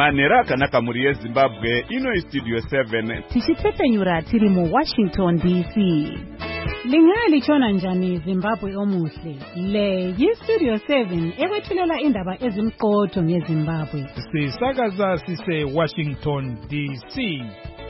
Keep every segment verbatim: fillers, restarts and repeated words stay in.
Manhero akanaka muri yeZimbabwe, ino iStudio seven. Tichitepenyura tiri mu Washington D C. Lingali chona njani Zimbabwe omuhle. Le yiStudio seven ekwethulela indaba ezimqotho ngeZimbabwe. Sisakaza sise Washington D C.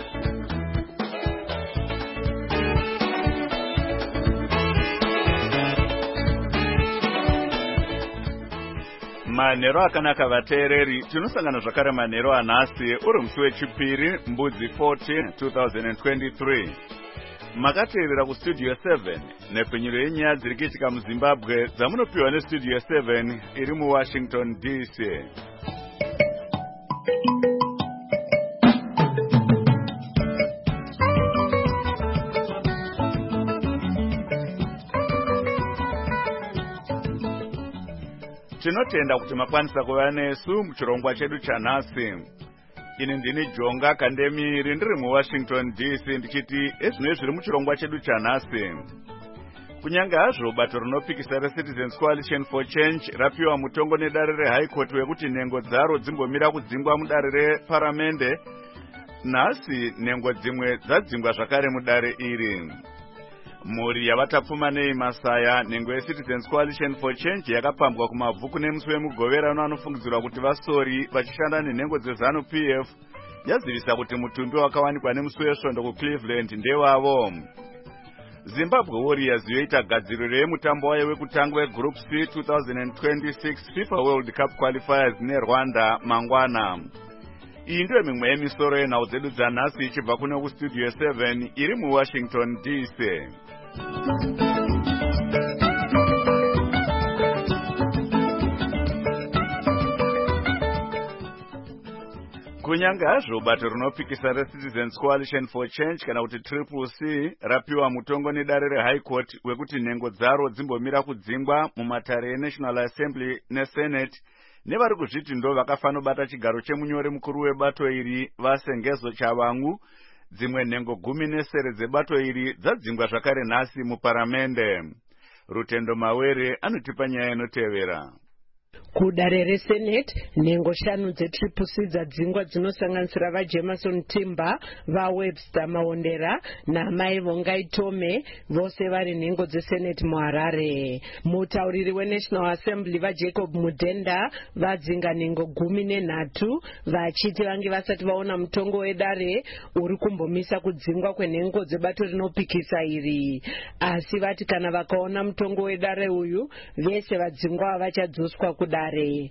Manhero akanaka vateereri, tinosangana zvakare manhero anhasi uri musi wechipiri mbudzi fourteen twenty twenty-three. Makateerera kuStudio seven nepfenyuro yenyaya dziri kuitika muZimbabwe dzamunopiwa neStudio seven iri muWashington D C. Tinotenda kuti makwanisa kuva nesu muchirongwa chedu chanhasi. Ini ndini Jonga Kandemiri ndiri muWashington D C ndichiti ezvino zviri muchirongwa chedu chanhasi. Kunyange hazvo bato rinopikisa reCitizens Coalition for Change rapiwa mutongo nedare reHigh Court wekuti nhengo dzaro dzimbomira kudzingwa mudare reparamende, nhasi nhengo dzimwe dzadzingwa zvakare mudare iri. Mhuri yavatapfumanei Masaya, nhengo yeCitizens Coalition for Change yakapambwa kumabvuku nemusi wemugoverano anofungidzirwa kuti vasori vachishanda nenhengo dzeZanu P F, yazivisa kuti mutumbi wakawanikwa nemusi wesvondo kuCleveland ndewavo. Zimbabwe Warriors yoita gadziriro yemutambo wayo wekutanga weGroup C twenty twenty-six FIFA World Cup Qualifiers neRwanda mangwana. Iyi ndiyo mimwe yemisoro yenhau dzedu dzanhasi ichibva kuno kuStudio seven iri muWashington D C. Kunyange hazvo bato rinopikisa reCitizens Coalition for Change kana kuti Triple C rapiwa mutongo nedare reHigh Court wekuti nhengo dzaro dzimbomira kudzingwa mumatare eNational Assembly neSenate, nevari kuzviti ndo vakafanobata chigaro chemunyori mukuru webato iri vaSengezo Chavangu. Dzimwe nhengo gumi nesere dzebato iri dzadzingwa zvakare nhasi muparamende. Rutendo Mawere anotipa nyaya inotevera. Kudare reSenate, nhengo shanu dzeTriple C dzadzingwa dzinosanganisira vaJemerson Timber, vaWebster Maondera naMai Vongai Tome, vose vari nhengo dzeSenate muHarare. Mutauriri weNational Assembly vaJacob Mudenda vadzinga nhengo gumi nenhatu, vachiti vange vasati vaona mutongo wedare uri kumbomisa kudzingwa kwenhengo dzebato rinopikisa iri. Asi vati kana vakaona mutongo wedare uyu, vese vadzingwa vachadzoswa kudare.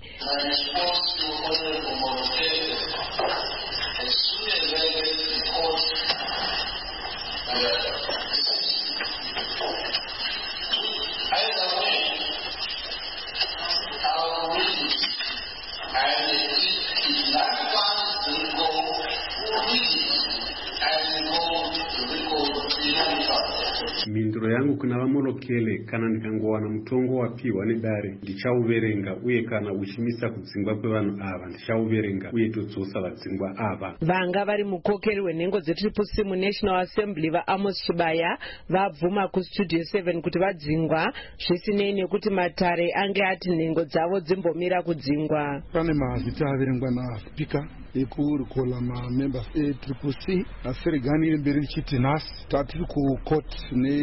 Mhinduro yangu kuna vamolokele kana ndikangowana mutongo wapiwa nedare ndichauverenga, uye kana uchimisa kudzingwa kwevanhu ava ndichauverenga uye todzosa vadzingwa ava. Vanga vari mukokeri wenhengo dzeTriple C muNational Assembly vaAmos Chibaya vabvuma kuStudio seven kuti vadzingwa zvisinei nekuti matare ange ati nhengo dzavo dzimbomira kudzingwa. Pane mazita averengwa naSpeaker ekurikola mamembers eTriple C aSerigani iri mberi richiti nhasi tatiri kucourt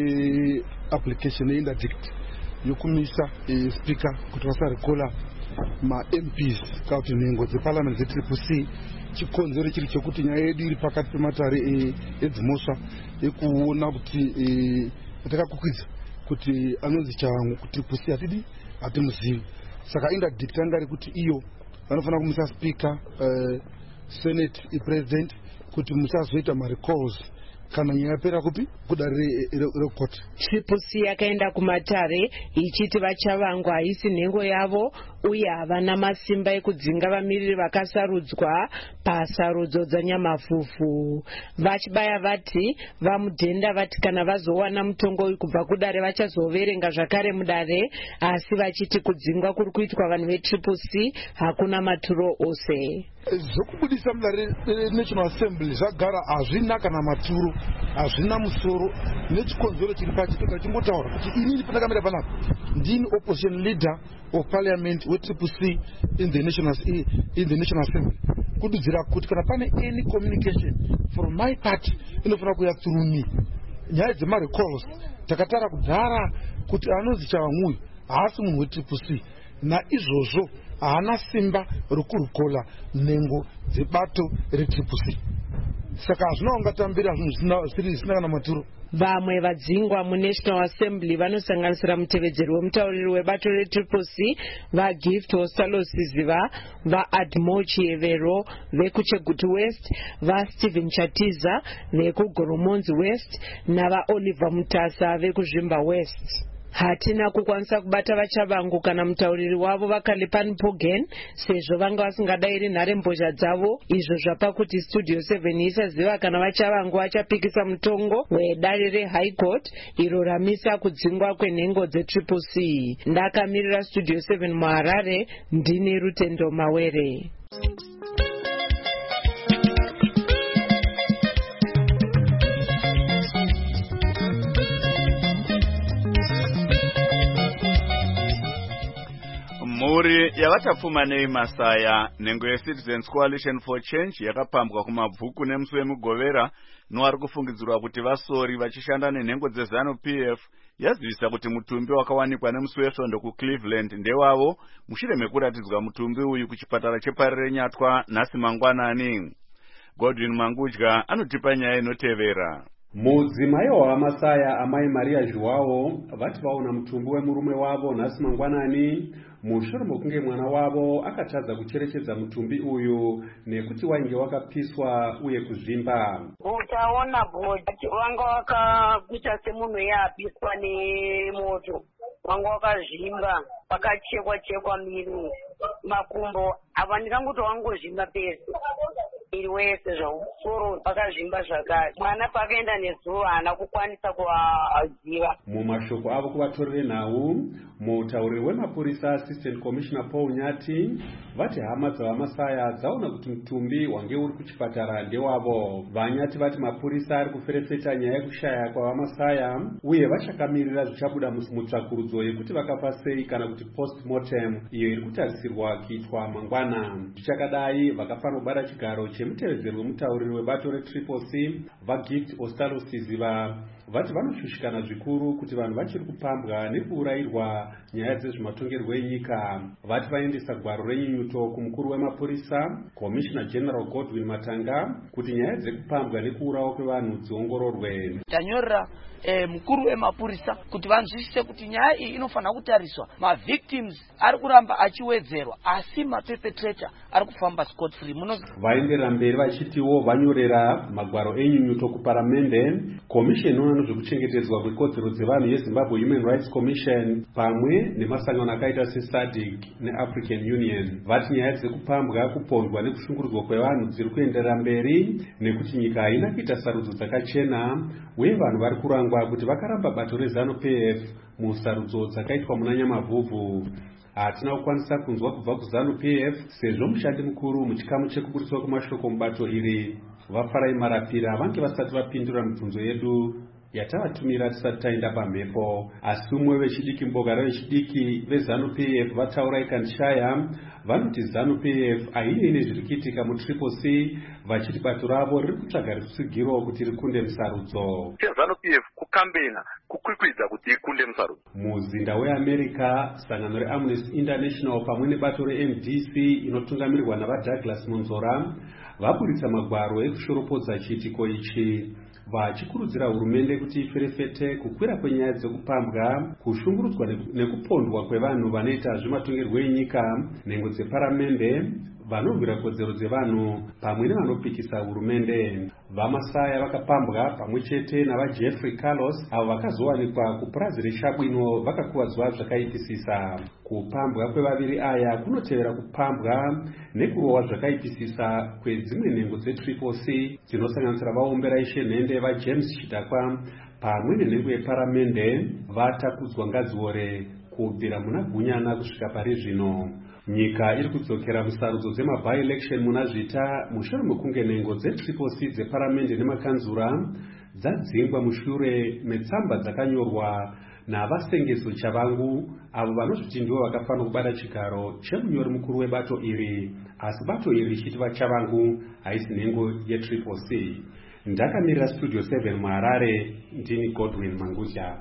neapplication einterdict yokumisa Speaker kuti vasarikola maM Ps kana kuti nhengo dzeparliament dzeTriple C. Chikonzero chiri chokuti nyaya yedu iri pakati pematare edzimosva ekuona kuti takakukwidza kuti anonzi Chavangu kuti Triple C hatidi hatimuzivi, saka interdict anga ri kuti iyo vanofanira kumisa Speaker, uh, Senate iPresident kuti musazoita marecalls kana nyaya yapera kupi kudare recourt. Triple C yakaenda kumatare ichiti vaChavangu haisi nhengo yavo uye havana masimba ekudzinga vamiriri vakasarudzwa pasarudzo dzanyamafufu. Vachibaya vati vaMudenda vati kana vazowana mutongo uyu kubva kudare vachazoverenga zvakare mudare, asi vachiti kudzingwa kuri kuitwa vanhu veTriple C hakuna maturo ose. Zvokubudisa mudare National Assembly zvagara hazvina kana maturo, hazvina musoro, nechikonzero chiri pachitoka chimbotaura kuti inini pandakamira panapa ndini opposition leader of parliament with Triple C in the national in the National Assembly. kududzira kuti kana pane any communication from my part inofanira kuya through me. Nyaya dzemarecalls takatara kudhara kuti anonzi Chavamui haasi munhu wetriple C naizvozvo haana simba rokurukola nhengo dzebato retriple C. Saka hazvina ungatambira zvinhu zvisina kana maturo. Vamwe vadzingwa muNational Assembly vanosanganisira mutevedzeri wemutauriri webato retriple C vaGift Ostalosiziva, vaAdmochievero vekuChegutu West, vaStephen Chatiza vekugoromonzi West navaOliver Mutasa vekuzvimba West. Hatina kukwanisa kubata vachavangu kana mutauriri wavo vaKalipan Pogen sezvo vanga vasingadairi nharembozha dzavo, izvo zvapa kuti Studio seven isaziva kana vachavangu vachapikisa mutongo wedare reHigh Court iro ramisa kudzingwa kwenhengo dzetriple C. Ndakamirira Studio seven muHarare, ndini Rutendo Mawere. Mhuri yavatapfuma nei Masaya, nhengo yeCitizens Coalition for Change yakapambwa kumabvuku nemusi wemugovera noari kufungidzirwa kuti vasori vachishanda nenhengo dzeZanu-P F yazivisa kuti mutumbi wakawanikwa nemusi wesvondo kuCleveland ndewavo mushure mekuratidzwa mutumbi uyu kuchipatara cheParire Nyatwa nhasi mangwanani. Godwin Mangudya anotipa nyaya inotevera. Mudzimai waMasaya amai Maria Joao vati vaona mutumbi wemurume wavo nhasi mangwanani mushure mokunge mwana wavo akatadza kucherechedza mutumbi uyu nekuti wainge wakapiswa uye kuzvimba. Utaona bhodhi wanga wakakuita semunhu yapiswa nemoto, wanga wakazvimba, wakachekwa chekwa miri, makumbo apa ndikanguti wangozvimba pese iri wese zvausoro wakazvimba zvakare. Mwana pakaenda nezuva haana kukwanisa kuvaziva. Mumashoko avo kuvatorere nhau, mutauriri wemapurisa Assistant Commissioner Paul Nyati vati hama dzavaMasaya dzaona kuti mutumbi wange uri kuchipatara ndewavo. Vanyati vati mapurisa ari kuferefeta nyaya yekushaya kwavaMasaya uye vachakamirira zvichabuda mutsvakurudzo yekuti vakafa sei kana kuti post-mortem iyo iri kutarisirwa kuitwa mangwana. Zvichakadai vakafanira kubata chigaro chemutevedzeri wemutauriri webato retriple C vaGift Ostalosiziva vati vanoshushikana zvikuru kuti vanhu vachiri kupambwa nekuurayirwa nyaya dzezvematongerwo enyika. Vati vaendesa gwaro renyunyuto kumukuru wemapurisa Commissioner General Godwin Matanga kuti nyaya dzekupambwa nekuurawa kwevanhu dziongororwe. Tanyorera eh, mukuru wemapurisa kuti vanzwisise kuti nyaya iyi inofanira kutariswa. Ma-victims ari kuramba achiwedzerwa asi ma-perpetrator ari kufamba scot free. Muno vaenderera mberi vachitiwo vanyorera magwaro enyunyuto kuparamende, Commission nezvekuchengetedzwa kwekodzero dzevanhu yeZimbabwe Human Rights Commission pamwe nemasangano akaita seSADC neAfrican Union. Vati nyaya dzekupambwa, kupondwa nekushungurudzwa kwevanhu dziri kuenderera mberi nekuti nyika haina kuita sarudzo dzakachena uye vanhu vari kurangwa kuti vakaramba bato reZanu-P F musarudzo dzakaitwa muna Nyamavhuvhu. Hatina kukwanisa kunzwa kubva kuZanu-P F sezvo mushandi mukuru muchikamu chekuburiswa kwemashoko mubato iri vaFarai Marapira vange vasati vapindura mibvunzo yedu yatavatumira tisati taenda pamhepo. Asi umwe vechidiki mbogara vechidiki veZanu-P F vataura ikandishaya vanoti ZANU-P F haine nezviri kuitika mutriple C vachiti bato ravo riri kutsvaga rutsigiro kuti rikunde musarudzo. ZANU-P F kukambena kukwikwidza kuti ikunde musarudzo. Muzinda weAmerica, sangano reAmnesty International pamwe nebato reM D C inotungamirirwa navaDouglas Monzora vaburitsa magwaro ekushoropodza chiitiko ichi vachikurudzira hurumende kuti iferefete kukwira kwenyaya dzekupambwa, kushungurudzwa nekupondwa kwevanhu vanoita zvematongerwo enyika, nhengo dzeparamende, vanorwira kodzero dzevanhu pamwe nevanopikisa hurumende. VaMasaya vakapambwa pamwe chete navaJeffrey Carlos avo vakazowanikwa kupurazi reShabwino vakakuwadzwa zvakaipisisa. Kupambwa kwevaviri aya kunotevera kupambwa nekurohwa zvakaipisisa kwedzimwe nhengo dzetriple C dzinosanganisira vaombera ishe nhende vaJames Chidakwa pamwe nenhengo yeparamende vatakudzwa Ngadziore kubvira muna Gunyana kusvika pari zvino. Nyika iri kudzokera musarudzo dzema-by-election muna Zvita mushure mekunge nhengo dzetriple C dzeparamende nemakanzura dzadzingwa mushure metsamba dzakanyorwa navasengeso chavangu avo vanozviti ndivo vakafanira kubata chigaro chemunyori mukuru webato iri, asi bato iri richiti vachavangu haisi nhengo yetriple c. Ndakamirira studio seven muHarare, ndini Godwin Mangudya.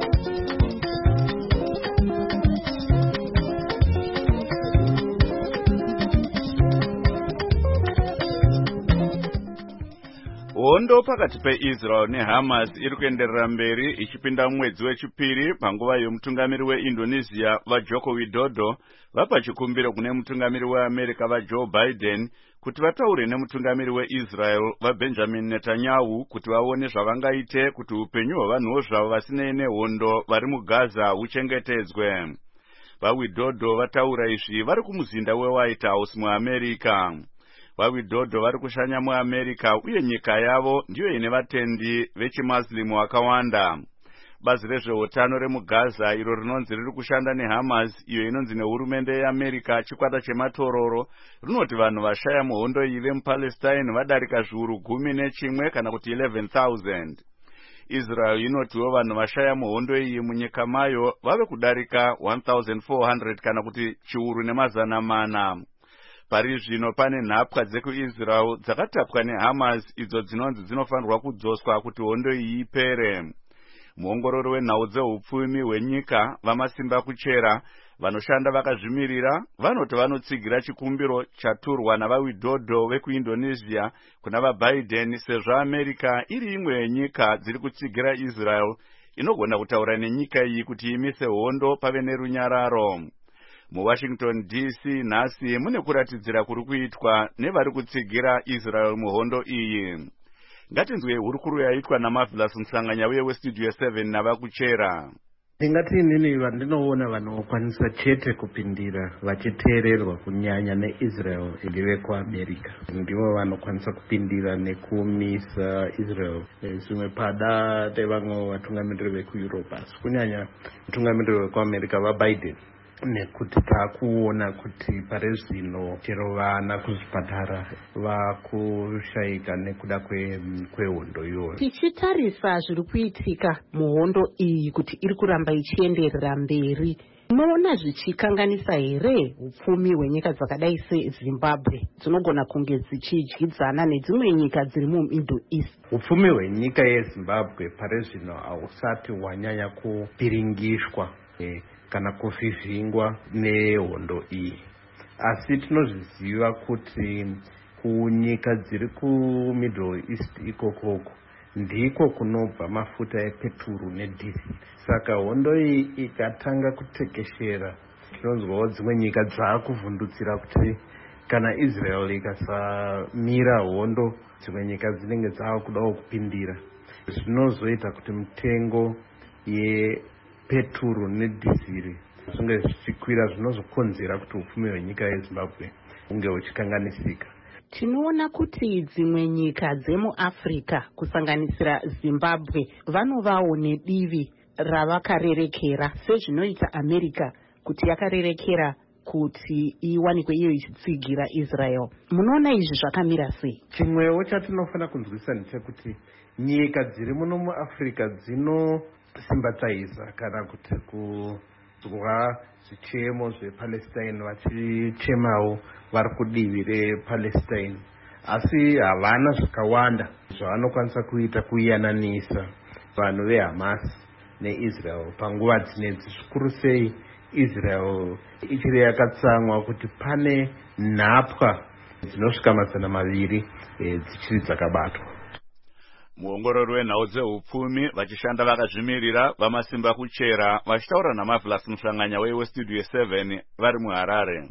Hondo pakati peIsrael neHamas iri kuenderera mberi ichipinda mwedzi wechipiri panguva yomutungamiri weIndonesia vaJoko Widodo vapa chikumbiro kune mutungamiri weAmerica vaJoe Biden kuti vataure nemutungamiri weIsrael vaBenjamin Netanyahu kuti vaone zvavangaite kuti upenyu hwavanhuwo zvavo vasinei nehondo vari muGaza huchengetedzwe. VaWidodo vataura izvi vari kumuzinda weWhite House muAmerica. VaWidodo vari kushanya muAmerica uye nyika yavo ndiyo ine vatendi vechimuslimu vakawanda. Bazi rezveutano remuGaza iro rinonzi riri kushanda neHamas iyo inonzi nehurumende yeAmerica chikwata chematororo rinoti vanhu vashaya muhondo iyi vemuPalestine vadarika zviuru gumi nechimwe kana kuti eleven thousand. Israel inotiwo vanhu vashaya muhondo iyi munyika mayo vave kudarika one thousand four hundred kana kuti chiuru nemazana mana. Pari zvino pane nhapwa dzekuIsrael dzakatapwa neHamas idzo dzinonzi dzinofanirwa kudzoswa kuti hondo iyi ipere. Muongorori wenhau dzeupfumi hwenyika vamasimba kuchera vanoshanda vakazvimirira vanoti vanotsigira chikumbiro chaturwa navaWidodo vekuIndonesia kuna vaBiden sezvo America iri imwe yenyika dziri kutsigira Israel inogona kutaura nenyika iyi kuti imise hondo pave nerunyararo. MuWashington D C nhasi mune kuratidzira kuri kuitwa nevari kutsigira Israel muhondo iyi. Ngatinzwe hurukuru yaitwa naMarvelous Msanganya uye westudio seven navakuchera. Ndingati inini vandinoona vanokwanisa chete kupindira vachiteererwa kunyanya neIsrael ndive kuAmerica. Ndivo vanokwanisa kupindira nekumisa Israel zvimwe pada tevamwe vatungamiriri vekuEurope, asi kunyanya vatungamiriri vekuAmerica vaBiden. Nekuti takuona kuti pare zvino chero vana kuzvipatara vakushayika nekuda kwehondo iyoyo. Tichitarisa zviri kuitika muhondo iyi kuti iri kuramba ichienderera mberi, munoona zvichikanganisa here upfumi hwenyika dzakadai seZimbabwe dzinogona kunge dzichidyidzana nedzimwe nyika dziri muMiddle East? Upfumi hwenyika yeZimbabwe pare zvino hausati hwanyanya kupiringishwa eh. kana kuvhivhingwa nehondo iyi, asi tinozviziva kuti kunyika dziri kuMiddle East ikokoko ndiko kunobva mafuta epeturu nedhizili. Saka hondo iyi ikatanga kutekeshera, tinonzwawo dzimwe nyika dzaakuvhundutsira kuti kana Israel ikasamira hondo dzimwe nyika dzinenge dzaakudawo kupindira. Zvinozoita kuti mitengo ye peturu nedhiziri zvinge zvichikwira, zvinozokonzera kuti upfumi hwenyika yeZimbabwe unge huchikanganisika. Tinoona kuti dzimwe nyika dzemuAfrica kusanganisira Zimbabwe vanovawo nedivi ravakarerekera sezvinoita America kuti yakarerekera kuti iwanikwe iyo ichitsigira Israel. Munoona izvi zvakamira sei? Chimwewo chatinofanira kunzwisisa ndechekuti nyika dziri muno muAfrica dzino simbataiza kana kuti kuzwa zvichemo zvePalestine vachichemawo vari kudivi rePalestine, asi havana zvakawanda zvavanokwanisa kuita kuyananisa vanhu veHamas neIsrael panguva dzinedzi, zvikuru sei Israel ichiri yakatsamwa kuti pane nhapwa dzinosvika mazana maviri dzichiri dzakabatwa. Muongorori wenhau dzeupfumi vachishanda vakazvimirira vamasimba kuchera vachitaura naMarvelous Msanganya westudio seven vari muHarare.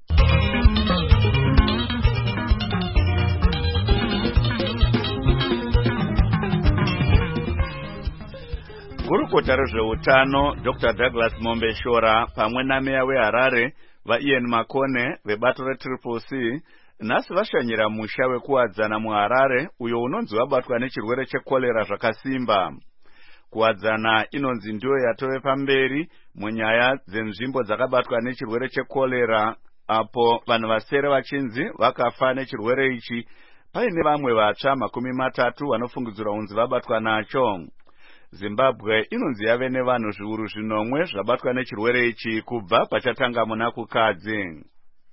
Gurukota rezveutano Doctor Douglas Mombeshora pamwe nameya weHarare vaIan Makone vebato retriple C nhasi vashanyira musha wekuwadzana muHarare uyo unonzi wabatwa nechirwere chekolera zvakasimba. Kuwadzana inonzi ndiyo yatove pamberi munyaya dzenzvimbo dzakabatwa nechirwere chekolera, apo vanhu vasere vachinzi vakafa nechirwere ichi paine vamwe vatsva makumi matatu vanofungidzirwa kunzi vabatwa nacho. Zimbabwe inonzi yave nevanhu zviuru zvinomwe zvabatwa nechirwere ichi kubva pachatanga muna kukadzi.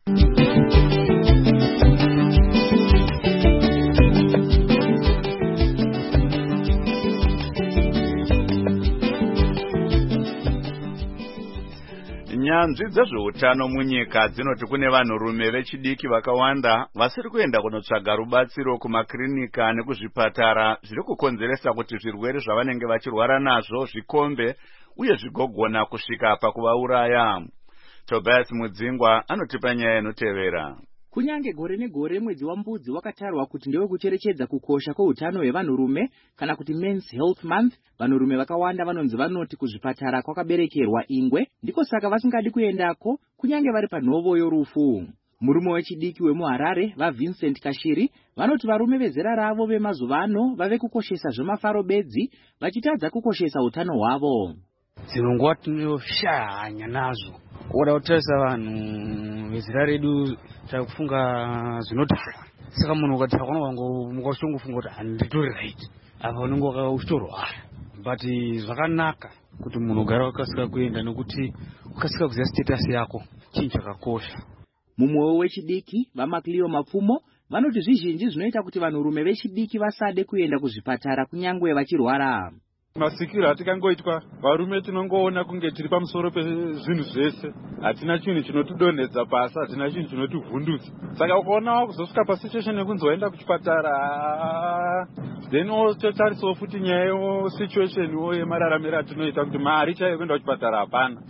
Nyanzvi dzezveutano munyika dzinoti kune vanhurume vechidiki vakawanda vasiri kuenda kunotsvaga rubatsiro kumakirinika nekuzvipatara zviri kukonzeresa kuti zvirwere zvavanenge vachirwara nazvo zvikombe uye zvigogona kusvika pakuvauraya. Tobias Mudzingwa anotipa nyaya inotevera. Kunyange gore negore mwedzi waMbudzi wakatarwa kuti ndewe kucherechedza kukosha kweutano hwevanhurume kana kuti Men's Health Month, vanhurume vakawanda vanonzi vanoti kuzvipatara kwakaberekerwa ingwe, ndiko saka vasingadi kuendako kunyange vari panhovo yorufu. Murume wechidiki wemuHarare vaVincent Kashiri vanoti varume vezera ravo vemazuva ano vave kukoshesa zvemafaro bedzi vachitadza kukoshesa utano hwavo. Dzimwe nguva tinoshaya hanya nazvo. Oda kutarisa vanhu vezera redu takufunga zvinodhaka. Saka munhu ukadhaka unowango mukashongofunga kuti handitori right. Apa unenge uchitorwara. But zvakanaka kuti munhu ugare wakasika kuenda nekuti ukasika kuziva status yako chinhu chakakosha. Mumwewo wechidiki vaMacleo Mapfumo vanoti zvizhinji zvinoita kuti vanhurume vechidiki vasade kuenda kuzvipatara kunyangwe vachirwara. Masikiro atikangoitwa varume tinongoona kunge tiri pamusoro pezvinhu zvese, hatina chinhu chinotidonhedza pasi, hatina chinhu chinotivhundutsa. Saka ukaona wakuzosvika pasituation yekunzi waenda kuchipatara, then ototarisawo futi nyaya yesituation yemararamiro atinoita kuti mari chaiyo kuenda kuchipatara hapana.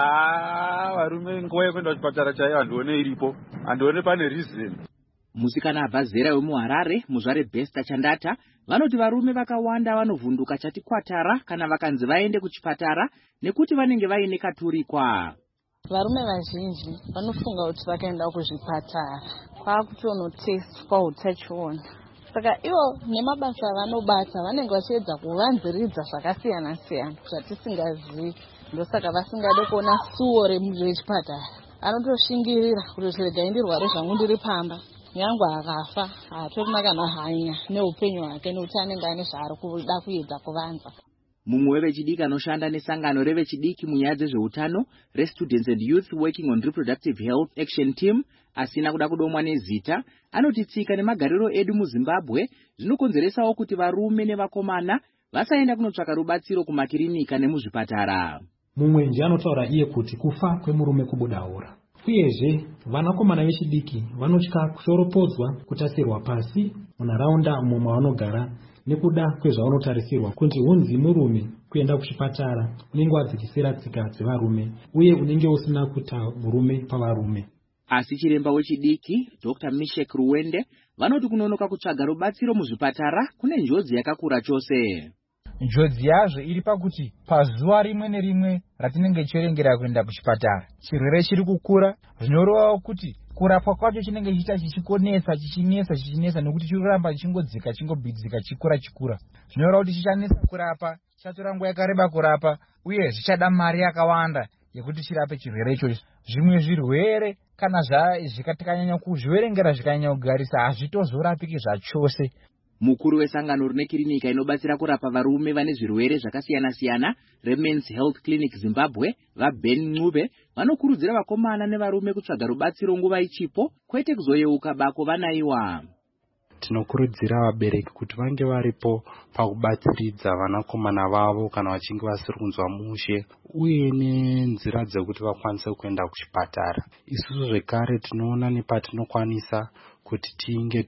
Saka varume nguva yekuenda kuchipatara chaiyo handione iripo, handione pane reason. Musikana abva zera wemuHarare muzvare Besta Chandata vanoti varume vakawanda vanovhunduka chati kwatara kana vakanzi vaende kuchipatara nekuti vanenge vaine katurikwa. Varume vazhinji vanofunga kuti vakaenda kuzvipatara kwakutonotestwa utachiona. Saka ivo nemabasa vanobata vanenge vachiedza kuvanziridza zvakasiyana siyana zvatisingazivi, ndosaka vasingade kuona suwo remuzvechipatara. Anotoshingirira kuti zvirega ndirware zvangu ndiri pamba. Nyangwa akafa hatorina kana hanya neupenyu hwake nekuti anenge ane zvaari kuda kuedza kuvanza. Mumwe wevechidiki anoshanda nesangano revechidiki munyaya dzezveutano reStudents and Youth Working on Reproductive Health Action Team asina kuda kudomwa nezita anoti tsika nemagariro edu muZimbabwe zvinokonzeresawo kuti varume nevakomana vasaenda kunotsvaka rubatsiro kumakirinika nemuzvipatara. Mumwe nje anotaura iye kuti kufa kwemurume kubudaura. Uyezve vanakomana vechidiki vanotya kushoropodzwa, kutasirwa pasi munharaunda umwe mavanogara nekuda kwezvavanotarisirwa kuti hunzi murume kuenda kuchipatara unenge wadzikisira tsika dzevarume uye unenge usina kuita murume pavarume. Asi chiremba wechidiki Doctor Mishek Ruwende vanoti kunonoka kutsvaga rubatsiro muzvipatara kune njodzi yakakura chose. Njodzi yazvo iri pakuti pazuva rimwe nerimwe ratinenge tichirengera kuenda kuchipatara chirwere chiri kukura, zvinoreva kuti kurapwa kwacho chinenge chiita chichikonesa chichinesa chichinesa nekuti chiri kuramba chingodzika chingobidzika chikura chikura. Zvinoreva kuti chichanesa kurapa, chichatora nguva yakareba kurapa uye zvichada mari yakawanda yekuti chirape chirwere ichocho. Zvimwe zvirwere kana zvikanyanya kuzviverengera zvikanyanya kugarisa hazvitozorapiki zvachose. Mukuru wesangano rine kirinika inobatsira kurapa varume vane zvirwere zvakasiyana siyana reMen's Health Clinic Zimbabwe vaBen Ncube vanokurudzira vakomana nevarume kutsvaga rubatsiro nguva ichipo kwete kuzoyeuka bako vanaiwa. Tinokurudzira vabereki kuti vange varipo pakubatsiridza vanakomana vavo kana vachinge vasiri kunzwa mushe uye nenzira dzekuti vakwanise kuenda kuchipatara. Isusu zvekare tinoona nepatinokwanisa kuti tinge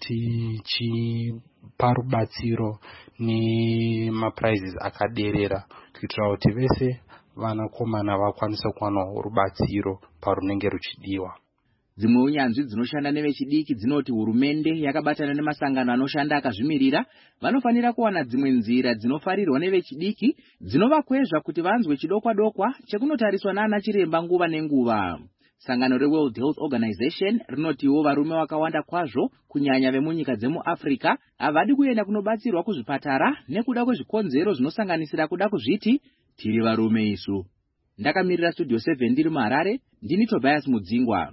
tichipa rubatsiro nemaprizes akaderera kuitira kuti vese vanakomana vakwanise kuwana rubatsiro parunenge ruchidiwa. Dzimwe unyanzvi dzinoshanda nevechidiki dzinoti hurumende yakabatana nemasangano anoshanda akazvimirira vanofanira kuwana dzimwe nzira dzinofarirwa nevechidiki dzinovakwezva kuti vanzwe chidokwa dokwa chekunotariswa naana chiremba nguva nenguva. Sangano reWorld Health Organization rinotiwo varume vakawanda kwazvo kunyanya vemunyika dzemuAfrica havadi kuenda kunobatsirwa kuzvipatara nekuda kwezvikonzero zvinosanganisira kuda kuzviti tiri varume isu. Ndakamirira Studio seven ndiri muHarare, ndini Tobias Mudzingwa.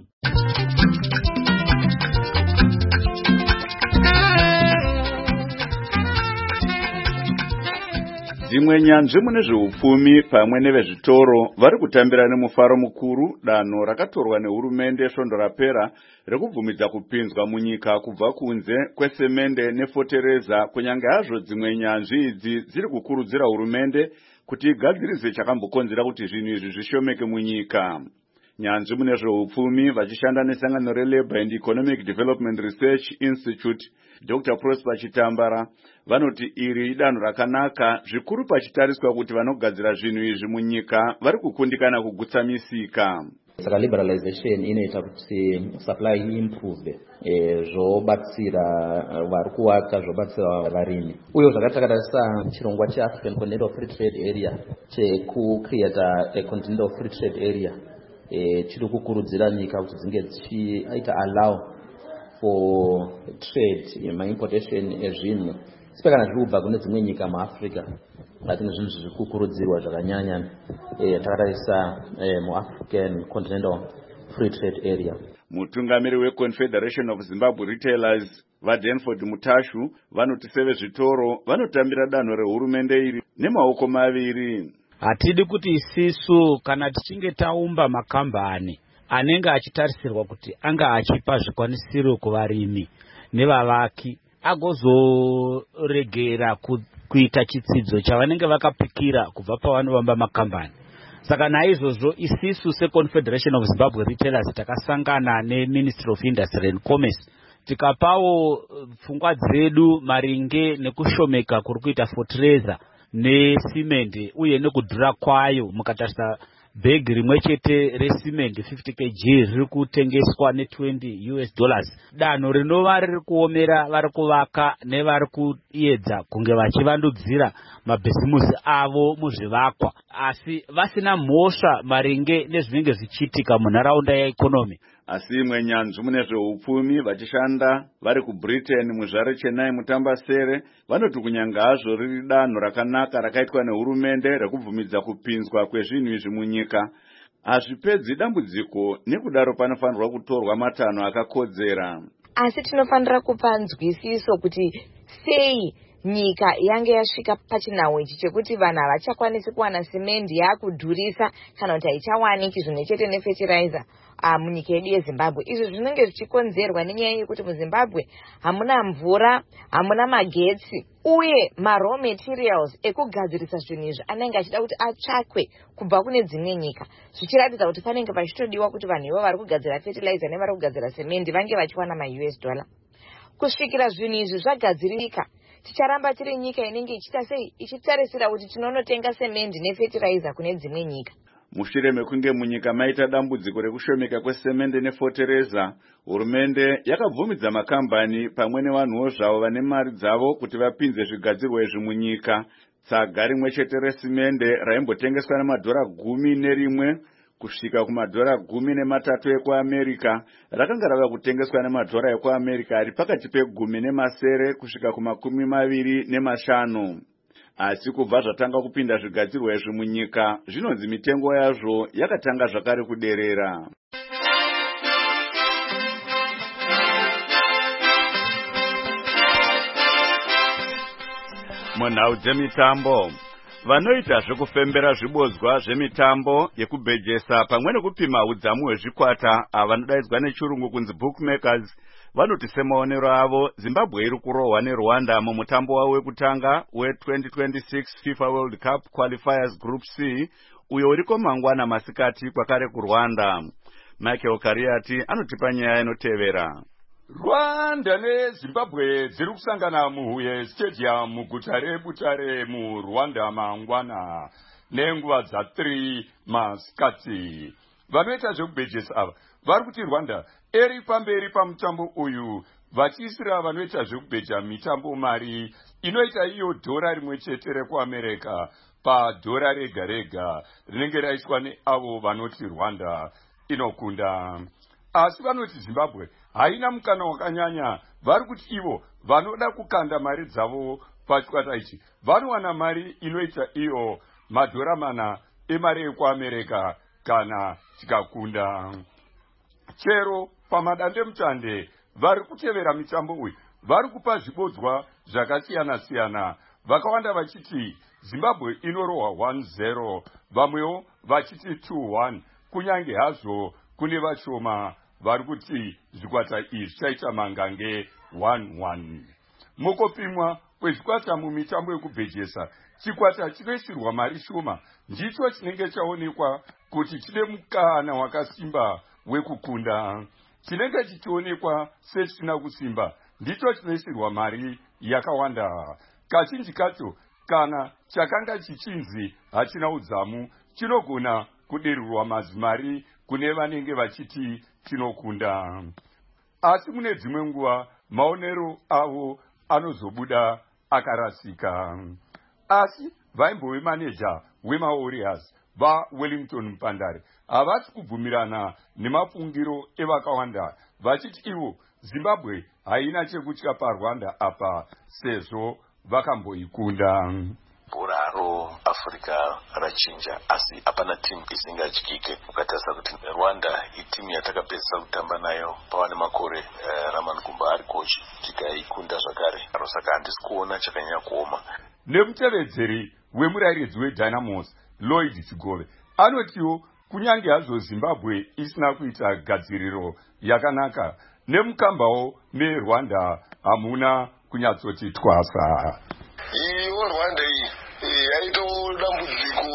dzimwe nyanzvi mune zveupfumi pamwe nevezvitoro vari kutambira nemufaro mukuru danho rakatorwa nehurumende svondo rapera rekubvumidza kupinzwa munyika kubva kunze kwesemende nefotereza, kunyange hazvo dzimwe nyanzvi idzi dziri kukurudzira hurumende kuti igadzirise chakambokonzera kuti zvinhu izvi zvishomeke munyika. Nyanzvi mune zveupfumi vachishanda nesangano reLabour and Economic Development Research Institute, Doctor Prosper Chitambara, vanoti iri danho rakanaka zvikuru pachitariswa kuti vanogadzira zvinhu izvi munyika vari kukundikana kugutsa misika. Saka liberalization inoita kuti supply improve, e, zvobatsira vari kuwaka, zvobatsira varimi. Uye zvakatakatarisa chirongwa cheAfrican Continental Free Trade Area chekucreata a Continental Free Trade Area, e, chiri kukurudzira nyika kuti dzinge dzichiita allow for trade maimportation ezvinhu sipekana zviri kubva kune dzimwe nyika muAfrica. Latino zvinhu zviri kukurudzirwa zvakanyanya e, takatarisa e, muAfrican Continental Free Trade Area. Mutungamiri weConfederation of Zimbabwe Retailers vaDenford Mutashu vanoti sevezvitoro vanotambira danho rehurumende iri nemaoko maviri. Hatidi kuti isisu kana tichinge taumba makambani anenge achitarisirwa kuti anga achipa zvikwanisiro kuvarimi nevavaki agozoregera ku, kuita chitsidzo chavanenge vakapikira kubva pavanovamba makambani. Saka naizvozvo isisu seConfederation of Zimbabwe Retailers takasangana neMinistry of Industry and Commerce tikapawo pfungwa dzedu maringe nekushomeka kuri kuita fotereza nesimende uye nekudhura kwayo. Mukatarisa bhegi rimwe chete resimende fifty kilograms riri kutengeswa ne twenty US dollars. Danho rinova riri kuomera vari kuvaka nevari kuedza kunge vachivandudzira mabhizimusi avo muzvivakwa, asi vasina mhosva maringe nezvinenge zvichiitika munharaunda yeikonomi. Asi imwe nyanzvi mune zveupfumi vachishanda vari kuBritain muzvare Chennai mutambasere vanoti kunyanga hazvo riri danho rakanaka rakaitwa nehurumende rekubvumidza kupinzwa kwezvinhu izvi munyika, hazvipedzi dambudziko, nekudaro panofanirwa kutorwa matanho akakodzera. Asi tinofanira kupa nzwisiso kuti sei nyika yange yasvika pachinhau ichi chekuti vanhu havachakwanisi kuwana simendi yakudhurisa kana kuti haichawaniki zvimwe chete nefertilizer uh, munyika yedu yeZimbabwe. Izvi zvinenge zvichikonzerwa nenyaya yekuti muZimbabwe hamuna mvura, hamuna magetsi, uye ma-raw materials ekugadzirisa zvinhu izvi anenge achida kuti atsvakwe kubva kune dzimwe nyika, zvichiratidza kuti panenge pachitodiwa kuti vanhu ivo vari kugadzira fertilizer nevari kugadzira semendi vange vachiwana ma-US dollar. Kusvikira zvinhu izvi zvagadzirika, ticharamba tiri nyika inenge ichita sei ichitarisira kuti tinonotenga semendi nefertilizer kune dzimwe nyika. Mushure mekunge munyika maita dambudziko rekushomeka kwesemende nefotereza, hurumende yakabvumidza makambani pamwe nevanhuwo zvavo vane mari dzavo kuti vapinze zvigadzirwa izvi munyika. Tsaga rimwe chete resimende raimbotengeswa nemadhora gumi nerimwe kusvika kumadhora gumi nematatu ekuAmerika rakanga rava kutengeswa nemadhora ekuAmerika ari pakati pegumi nemasere kusvika kumakumi maviri nemashanu. Asi kubva zvatanga kupinda zvigadzirwa izvi munyika, zvinonzi mitengo yazvo yakatanga zvakare kuderera. Munhau dzemitambo, vanoita zvekufembera zvibodzwa zvemitambo yekubhejesa pamwe nekupima udzamu hwezvikwata avanodaidzwa nechirungu kunzi bookmakers vanoti semaonero avo Zimbabwe iri kurohwa neRwanda mumutambo wavo wekutanga we-twenty twenty-six FIFA World Cup Qualifiers Group C uyo uriko mangwana masikati kwakare kuRwanda. Michael Kariati anotipa nyaya inotevera. Rwanda neZimbabwe dziri kusangana muHuye Stadium muguta reButare muRwanda mangwana nenguva dza three masikati. Vanoita zvekubhejesa ava vari kuti Rwanda eri pamberi pamutambo uyu vachiisira vanoita zvekubheja mitambo mari inoita iyo dhora rimwe chete rekuAmerika padhora rega rega rinenge raiswa neavo vanoti Rwanda inokunda. Asi vanoti Zimbabwe haina mukana wakanyanya, vari kuti ivo vanoda kukanda mari dzavo pachikwata ichi vanowana mari inoita iyo madhora mana emari ekuAmerika kana tikakunda. Chero pamadande mutande vari kutevera mitambo uyu vari kupa zvibodzwa zvakasiyana siyana, vakawanda vachiti Zimbabwe inorohwa one zero, vamwewo vachiti two one, kunyange hazvo kune vashoma vari kuti zvikwata izvi zvichaita mangange one one. Mukupimwa kwezvikwata mumitambo yekubhejesa, chikwata chinoisirwa mari shoma ndicho chinenge chaonekwa kuti chine mukana wakasimba wekukunda. Chinenge chichionekwa sechisina kusimba ndicho chinoisirwa mari yakawanda. Kazhinji kacho kana chakanga chichinzi hachina udzamu chinogona kuderurwa mazimari kune vanenge vachiti chinokunda. Asi mune dzimwe nguva maonero avo anozobuda akarasika. Asi vaimbove maneja wemaWarriors vaWellington Mpandare havasi kubvumirana nemafungiro evakawanda vachiti ivo Zimbabwe haina chekutya paRwanda apa sezvo vakamboikunda. Bhora Africa rachinja asi hapana timu isingatyike. Ukatarisa kuti Rwanda itimu yatakapedzisa kutamba nayo pava nemakore uh, Ramankumba ari coach tikaikunda zvakare. Saka handisi kuona chakanyanya kuoma. Nemutevedzeri wemurairidzi weDynamos Lloyd Chigove anotiwo kunyange hazvo Zimbabwe isina kuita gadziriro yakanaka nemukambawo neRwanda hamuna kunyatsoti twasa. Iwo Rwanda iyi yaito dambudziko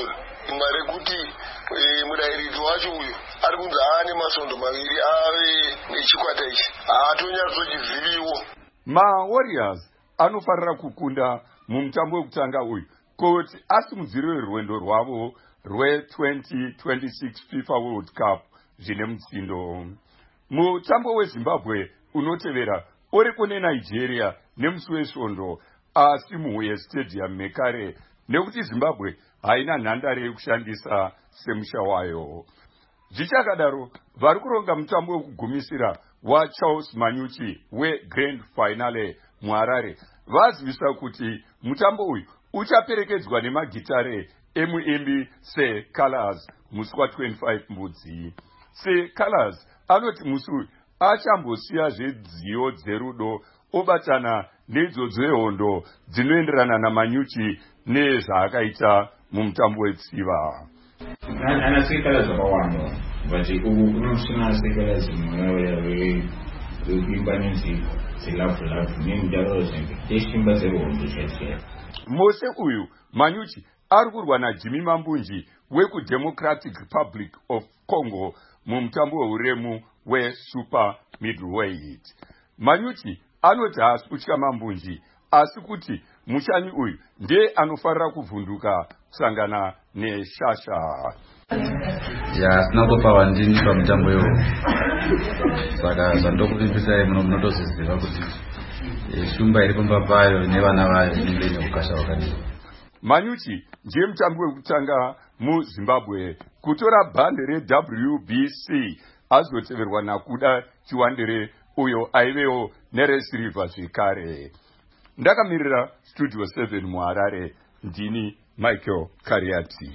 marekuti murairidzi wacho uyu ari kunzi aane masondo maviri ave nechikwata ichi haatonyatsochiziviwo. MaWarriors anofarira kukunda mumutambo wekutanga uyu kuti asimudzire rwendo rwavo rwe-twenty twenty-six FIFA World Cup zvine mutsindo. Mutambo weZimbabwe unotevera uri kune Nigeria nemusi wesvondo asi muHuye Stadium mekare nekuti Zimbabwe haina nhandare yekushandisa semusha wayo. Zvichakadaro vari kuronga mutambo wekugumisira waCharles Manyuchi weGrand Finale muHarare vazivisa kuti mutambo uyu uchaperekedzwa nemagitare emuimbi seColors musi wa-twenty-five mbudzi. seColors anoti musi uyu achambosiya zvedziyo dzerudo obatana neidzodzo yehondo dzinoenderana naManyuchi nezvaakaita mumutambo wetsiva. Ana sekala zvakawanda but kunosina sekala dzimwe wekuimba nenziko dzilavhu lavhu nemudaro zvinge teshimba dzehondo chete. Mose uyu Manyuchi ari kurwa naJimmy Mambunji wekuDemocratic Republic of Congo mumutambo weuremu weSuper Middleweight. Manyuchi anoti haasi kutya Mambunji asi kuti mushani uyu ndiye anofarira kuvhunduka kusangana neshasha. Ya sina kutopa ndini pamutambo yo. Saka zvandokulimbisai munotoziziva kuti shumba iri pamba payo nevana vayo inenge ine ukasha wakadii. Manyuchi ndiye mutambi wekutanga muZimbabwe kutora bhande reW B C azoteverwa nakuda Chiwandere uyo aivewo nereSilver zvekare. Ndakamirira Studio seven muHarare ndini Michael Kariati.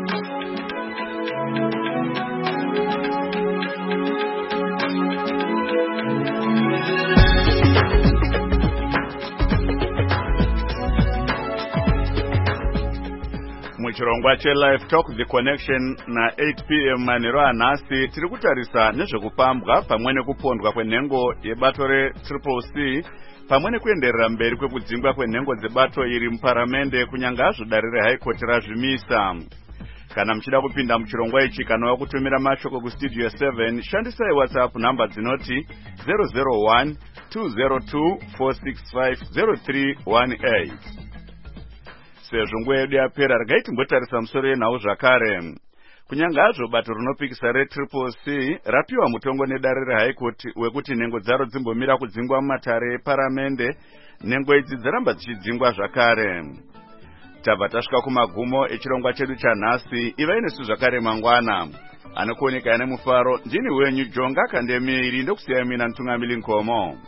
Muchirongwa cheLive Talk The Connection na eight p m manheru anhasi tiri kutarisa nezvekupambwa pamwe nekupondwa kwenhengo yebato reTriple C pamwe nekuenderera mberi kwekudzingwa kwenhengo dzebato iri muparamende kunyange hazvo dare reHigh Court razvimisa. Kana muchida kupinda muchirongwa ichi kana wakutumira mashoko kustudio seven shandisai WhatsApp namba dzinoti zero zero one two zero two four six five zero three one eight. Sezvo nguva yedu yapera regai timbotarisa musoro yenhau zvakare. Kunyange hazvo bato rinopikisa reTriple C rapiwa mutongo nedare reHigh Court wekuti nhengo dzaro dzimbomira kudzingwa mumatare eparamende, nhengo idzi dzaramba dzichidzingwa zvakare. Tabva tasvika kumagumo echirongwa chedu chanhasi. Ivai nesu zvakare mangwana. Anokuoneka ane mufaro ndini wenyu Jonga Kandemiri ndokusiyai mina Ntungamili Nkomo.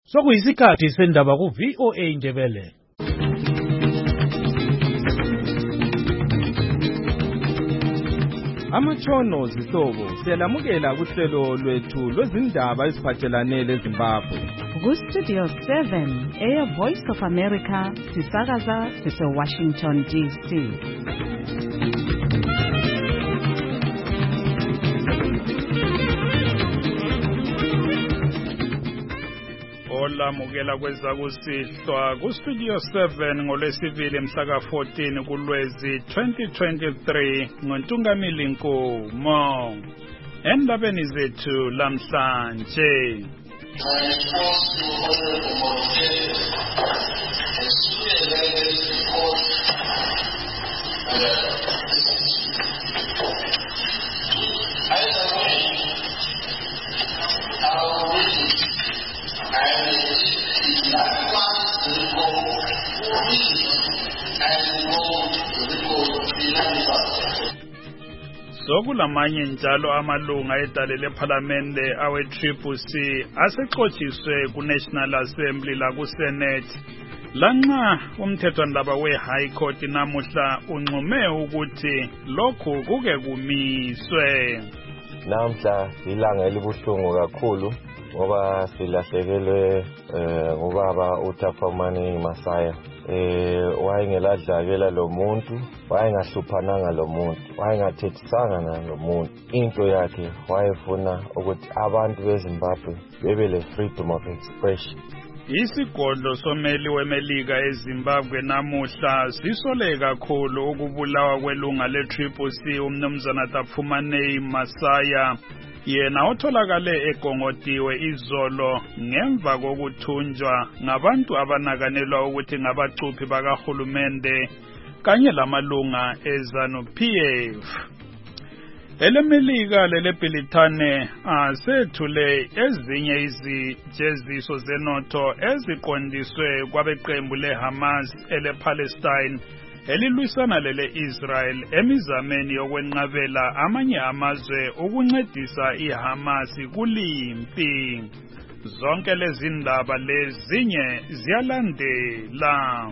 Sokuyisikhathi sendaba ku V O A Ndebele. Amatshono zihlobo siyalamukela kuhlelo lwethu lwezindaba eziphathelane leZimbabwe. Ku-Studio seven, Air Voice of America, sisakaza sise-Washington D C. Olamukela kweza kusihlwa ku-Studio seven ngolwesibili mhlaka fourteen kuLwezi twenty twenty-three ngontungamili Nkomo. Endabeni zethu lamhlanje. Sokulamanye njalo amalunga edale lePhalamende awe-Triple C asexotshiswe ku-National Assembly la ku-Senate. Lanxa umthethwandaba we-High Court namuhla unqume ukuthi lokhu kuke kumiswe. Namhla ilanga elibuhlungu kakhulu ngoba silahlekelwe ngubaba uThaphamani Masaya. Eh wayengeladlakela lo muntu, wayengahluphananga lo muntu, wayengathethisanga nalo muntu. Into yakhe wayefuna ukuthi abantu beZimbabwe bebe le freedom of expression. Isigodlo someli wemelika eZimbabwe namuhla sisole kakhulu ukubulawa kwelunga le-Triple C umnumzana Thaphamani Masaya. Yena otholakale egongotiwe izolo ngemva kokuthunjwa ngabantu abanakanelwa ukuthi ngabacuphi bakahulumende kanye lamalunga eZanu-P F. Elemelika lelebhilithane asethule ezinye izijeziso zenotho eziqondiswe kwabeqembu leHamas elePalestine elilwisana lele Israel emizameni yokwenqabela amanye amazwe ukuncedisa iHamas kulimpi. Zonke lezi ndaba lezinye ziyalandela.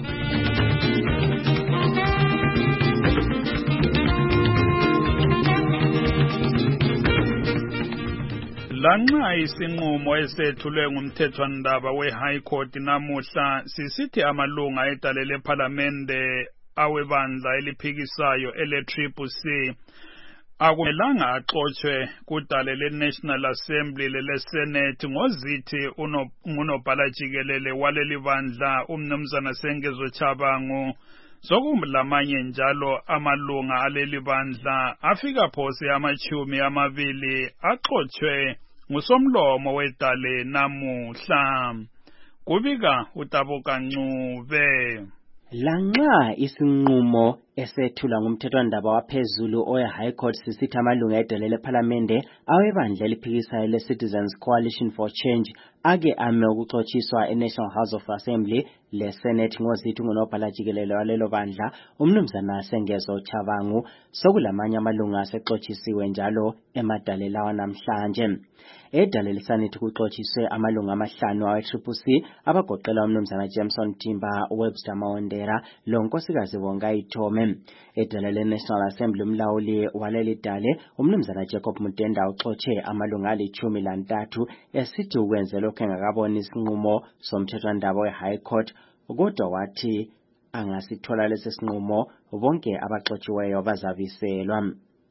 Lanxa isinqumo esethulwe ngumthethwandaba we-High Court namuhla sisithi amalunga edale lePhalamende awebandla eliphikisayo ele-Triple C akumelanga axotshwe kudale le-National Assembly lele-Senate ngozithi unobhala jikelele waleli bandla umnumzana Sengezo Tshabangu. Sokulamanye njalo amalunga aleli bandla afika phose amachumi amabili axotshwe ngusomlomo wedale namuhla. Kubika uTaboka Ncube. Lanxa isinqumo esethula ngumthethwandaba waphezulu owe-High Court sisithi amalunga edale lePhalamende awebandla eliphikisayo le-Citizens Coalition for Change ake ame ukuxotshiswa e-National House of Assembly le-Senate ngozithi ungunobhala jikelele walelo bandla umnumzana Sengezo Tshabangu. Sokulamanye amalunga asexotshisiwe njalo emadale lawa namhlanje. Edale leSenate kuxotshiswe amalunga amahlanu awe-Triple C abagoqela umnumzana Jameson Timba, Webster Mawondera lonkosikazi Bongai Thome. Edale le-National Assembly umlawuli waleli dale umnumzana Jacob Mutenda uxotshe amalunga alichumi lantathu esithi ukwenze lokhu engakaboni isinqumo somthethwandaba we-High Court, kodwa wathi angasithola lesi sinqumo bonke abaxotshiweyo bazabiselwa.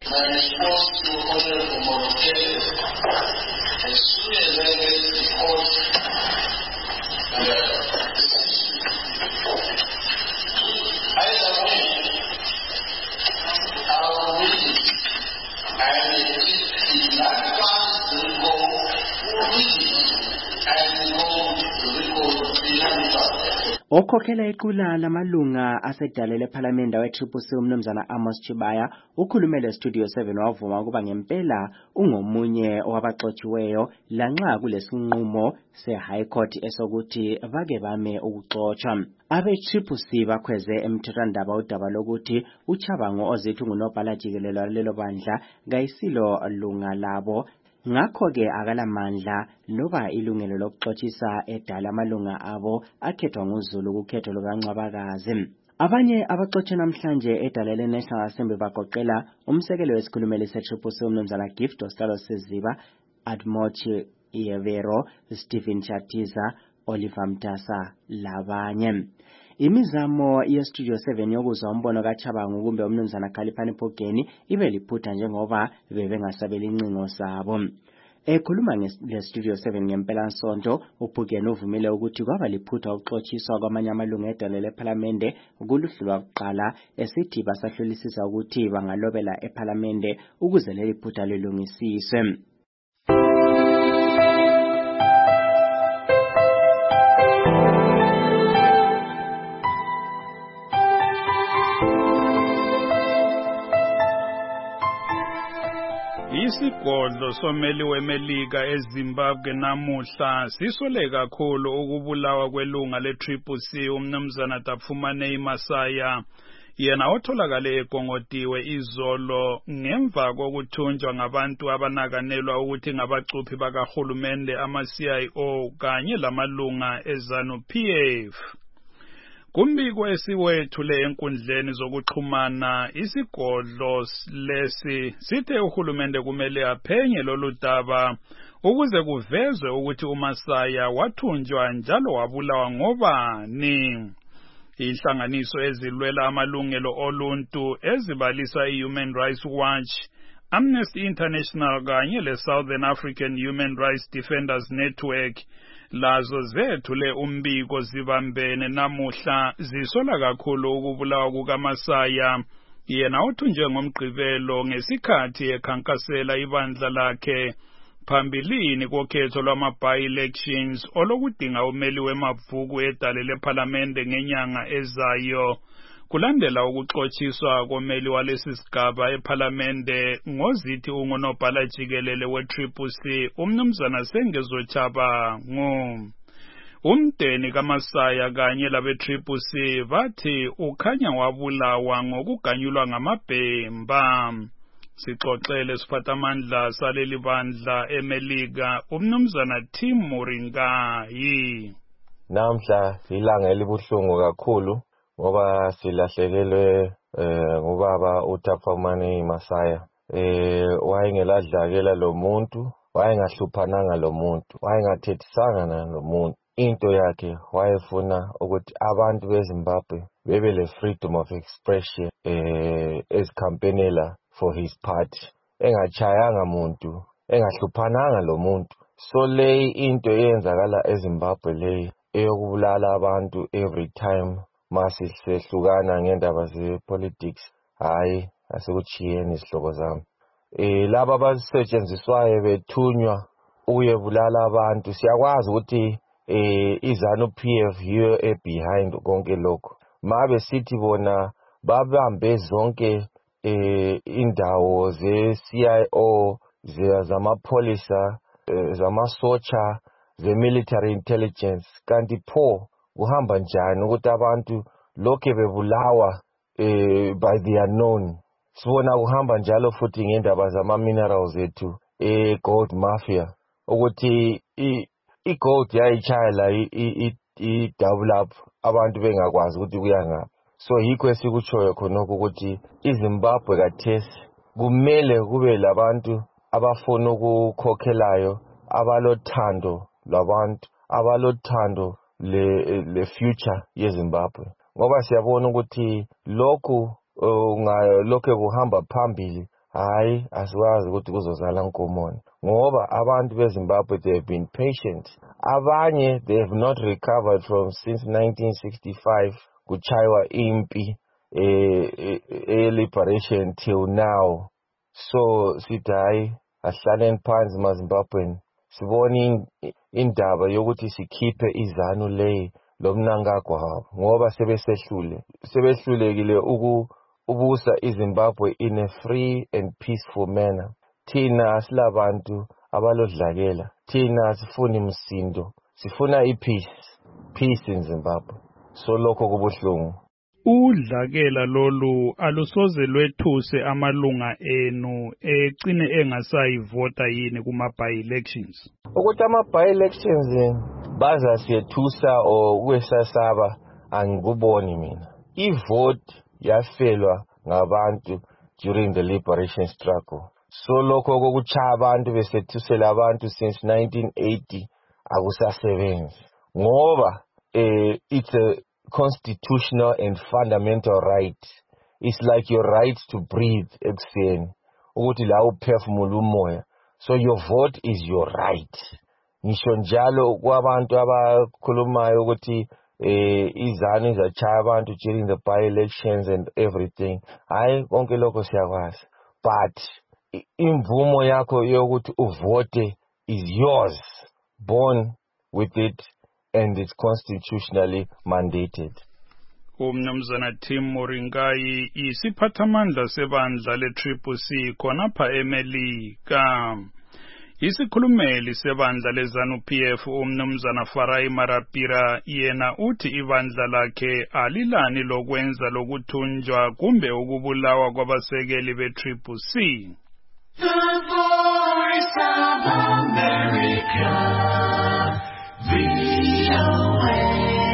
Okhokhela iqula lamalunga asedale lePhalamende we-Triple C umnumzana Amos Chibaya ukhulumele Studio seven wavuma ukuba ngempela ungomunye wabaxotshiweyo lanxa kulesinqumo se-High Court esokuthi bake bame ukuxotshwa. Abe-Triple C bakhweze emthethwandaba udaba lokuthi uChabangu ozithi ungunobhala jikelele walelo bandla kayisilo lunga labo. ngakho-ke akalamandla loba ilungelo lokuxotshisa edala amalunga abo akhethwa nguZulu kukhetho lukaNcwabakazi. Abanye abaxotshwe namhlanje edala le-National Assembly bagoqela umsekelo wesikhulumeli se-Triple C umnumzana Gift Ostalo Siziba, Admochi Iyevero, Stephen Chatiza, Oliver Mtasa labanye. Imizamo ye-Studio seven yokuzwa umbono kaChabangu kumbe umnumzana Khaliphani Phogeni ibe liphutha njengoba bebengasabeli incingo sabo. Ekhuluma nge-Studio seven ngempela nsonto, uPhugeni uvumile ukuthi kwaba liphutha ukuxotshiswa kwamanye amalungu edale lephalamende kuluhlu lwakuqala, esithi basahlolisisa ukuthi bangalobela ephalamende ukuze leli phutha lilungisiswe. Isigodlo someli weMelika eZimbabwe namuhla sisole kakhulu ukubulawa kwelunga le-Triple C umnumzana Tafumanei Masaya, yena otholakale egongotiwe izolo ngemva kokuthunjwa ngabantu abanakanelwa ukuthi ngabacuphi bakahulumende ama-C I O kanye lamalunga eZanu-P F. Kumbiko esiwethule enkundleni zokuxhumana, isigodlo lesi sithe uhulumende kumele aphenye lolu daba ukuze kuvezwe ukuthi uMasaya wathunjwa njalo wabulawa ngobani. Inhlanganiso ezilwela amalungelo oluntu ezibalisa i-Human Rights Watch, Amnesty International kanye le-Southern African Human Rights Defenders Network lazo zethule umbiko zibambene namuhla zisola kakhulu ukubulawa kukaMasaya, yena othunjwe ngomgqibelo ngesikhathi ekhankasela ibandla lakhe phambilini kokhetho lwama-by-elections olokudinga umeli wemabhuku edale lephalamende ngenyanga ezayo, kulandela ukuxotshiswa komeli walesi sigaba ephalamende ngozithi ungunobhala jikelele we-Triple C umnumzana Sengezo Chabangu. Umdeni kaMasaya kanye labe-Triple C bathi ukhanya wabulawa ngokuganyulwa ngamabhemba. Sixoxele siphathamandla saleli bandla eMelika umnumzana Tim Moringayi. Namhla ilanga elibuhlungu kakhulu ngoba silahlekelwe eh ngubaba uTafumanei Masaya. Eh wayengeladlakela lo muntu, wayengahluphananga lo muntu, wayengathethisanga nalo muntu. Into yakhe wayefuna ukuthi abantu beZimbabwe bebe le freedom of expression eh ezikhampenela for his party. Engachayanga muntu, engahluphananga lo muntu. So le into eyenzakala eZimbabwe le eyokubulala abantu every time masi sehlukana ngendaba ze-politics, hayi asikuchiyeni isihlobo zami. Eh laba abasetshenziswayo bethunywa uyebulala abantu, siyakwazi ukuthi eh iZanu-P F yiyo ebehind konke lokho. Mabe sithi bona babambe zonke eh indawo ze-C I O, zamapolisa, zamasotsha, ze-military intelligence, kanti pho kuhamba njani ukuthi abantu lokho bebulawa eh by the unknown. Sibona kuhamba njalo futhi ngendaba zama-minerals ethu, eh gold mafia, ukuthi i-gold yayichayela i-double up abantu bengakwazi ukuthi kuyangaphi. So yikho esikutshoyo khonokho ukuthi iZimbabwe kathesi kumele kube labantu abafuna ukukhokhelayo, abalothando lwabantu, abalothando le le future yeZimbabwe, ngoba siyabona ukuthi lokhu lokho kuhamba phambili, hayi asiwazi ukuthi kuzozala nkomoni, ngoba abantu beZimbabwe they have been patient. Abanye they have not recovered from since nineteen sixty-five kuchaywa impi eh liberation till now. So sithi hayi asihlaleni phansi maZimbabweni sibone indaba yokuthi sikhiphe iZanu le lomnangagwa wabo, ngoba sebesehlule sebehlulekile ukubusa iZimbabwe in a free and peaceful manner. Thina asilabantu abalodlakela, thina sifuna imsindo, sifuna ipeace, peace in Zimbabwe. So lokho kubuhlungu. udlakela lolu alusoze lwethuse amalunga enu egcine engasayivota yini kuma by-elections? Ukuthi ama by-elections bazasiyethusa o kwesasaba angikuboni mina. I-vote yafelwa ngabantu during the liberation struggle. So lokho kokuchaya abantu besethusela abantu since nineteen eighty akusasebenzi. Ngoba eh, it's a constitutional and fundamental right. It's like your right to breathe ekuseni. Ukuthi la uphefumula umoya. So your vote is your right. Ngisho njalo kwabantu abakhulumayo ukuthi eh izani zachaya abantu during the by-elections and everything. Hayi konke lokho siyakwazi. But imvumo yakho yokuthi uvote is yours. Born with it and it's constitutionally mandated. Umnumzana Tim Moringai isiphathamandla sebandla le-Triple C khonapha eMelika. Isikhulumeli sebandla le-ZANU-P F umnumzana Farai Marapira yena uthi ibandla lakhe alilani lokwenza lokuthunjwa kumbe ukubulawa kwabasekeli be-Triple C. The Voice of America, V O A.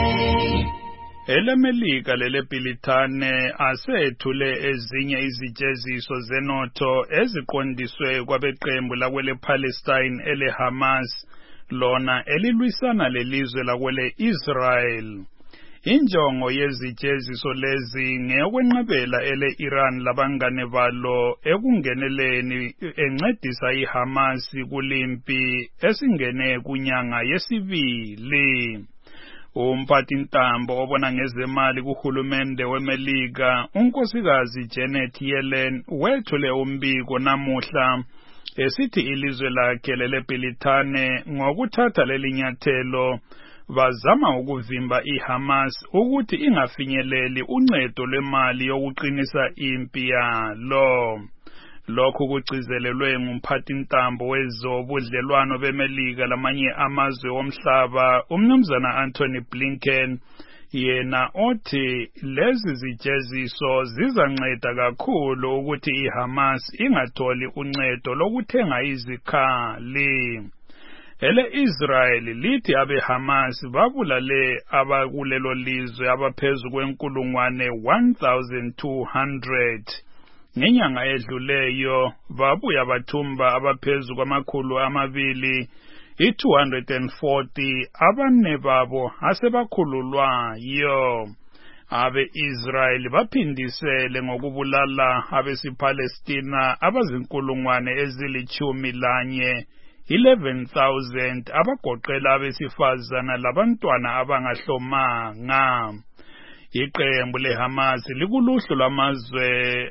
EleMelika leleBhilithane asethule ezinye izijeziso zenotho eziqondiswe kwabeqembu lakwele Palestine ele Hamas lona elilwisana lelizwe lakwele Israel. Injongo yezijeziso lezi ngeyokwenqabela ele Iran labangane balo ekungeneleni encedisa iHamas kulimpi esingene kunyanga yesibili. Umphathintambo obona ngezemali kuhulumende weMelika unkosikazi Janet Yellen wethule umbiko namuhla esithi ilizwe lakhe leleBhilithane ngokuthatha lelinyathelo bazama ukuvimba iHamas ukuthi ingafinyeleli uncedo lwemali yokuqinisa impi yalo. Lokhu kucizelelwe ngumphathintambo wezobudlelwano beMelika lamanye amazwe omhlaba umnumzana Anthony Blinken yena othi lezi zijeziso zizanceda kakhulu ukuthi iHamas ingatholi uncedo lokuthenga izikhali. Ele Israel lithi abe Hamas babulale abakulelo lizwe abaphezu kwenkulungwane one thousand two hundred. Ngenyanga edluleyo babuya bathumba abaphezu kwamakhulu amabili i-two hundred forty abane babo asebakhululwa yo. Abe Israel baphindisele ngokubulala abesipalestina abazinkulungwane ezilichumi lanye eleven thousand abagoqela abesifazana labantwana abangahlomanga. Iqembu leHamas likuluhlu lwamazwe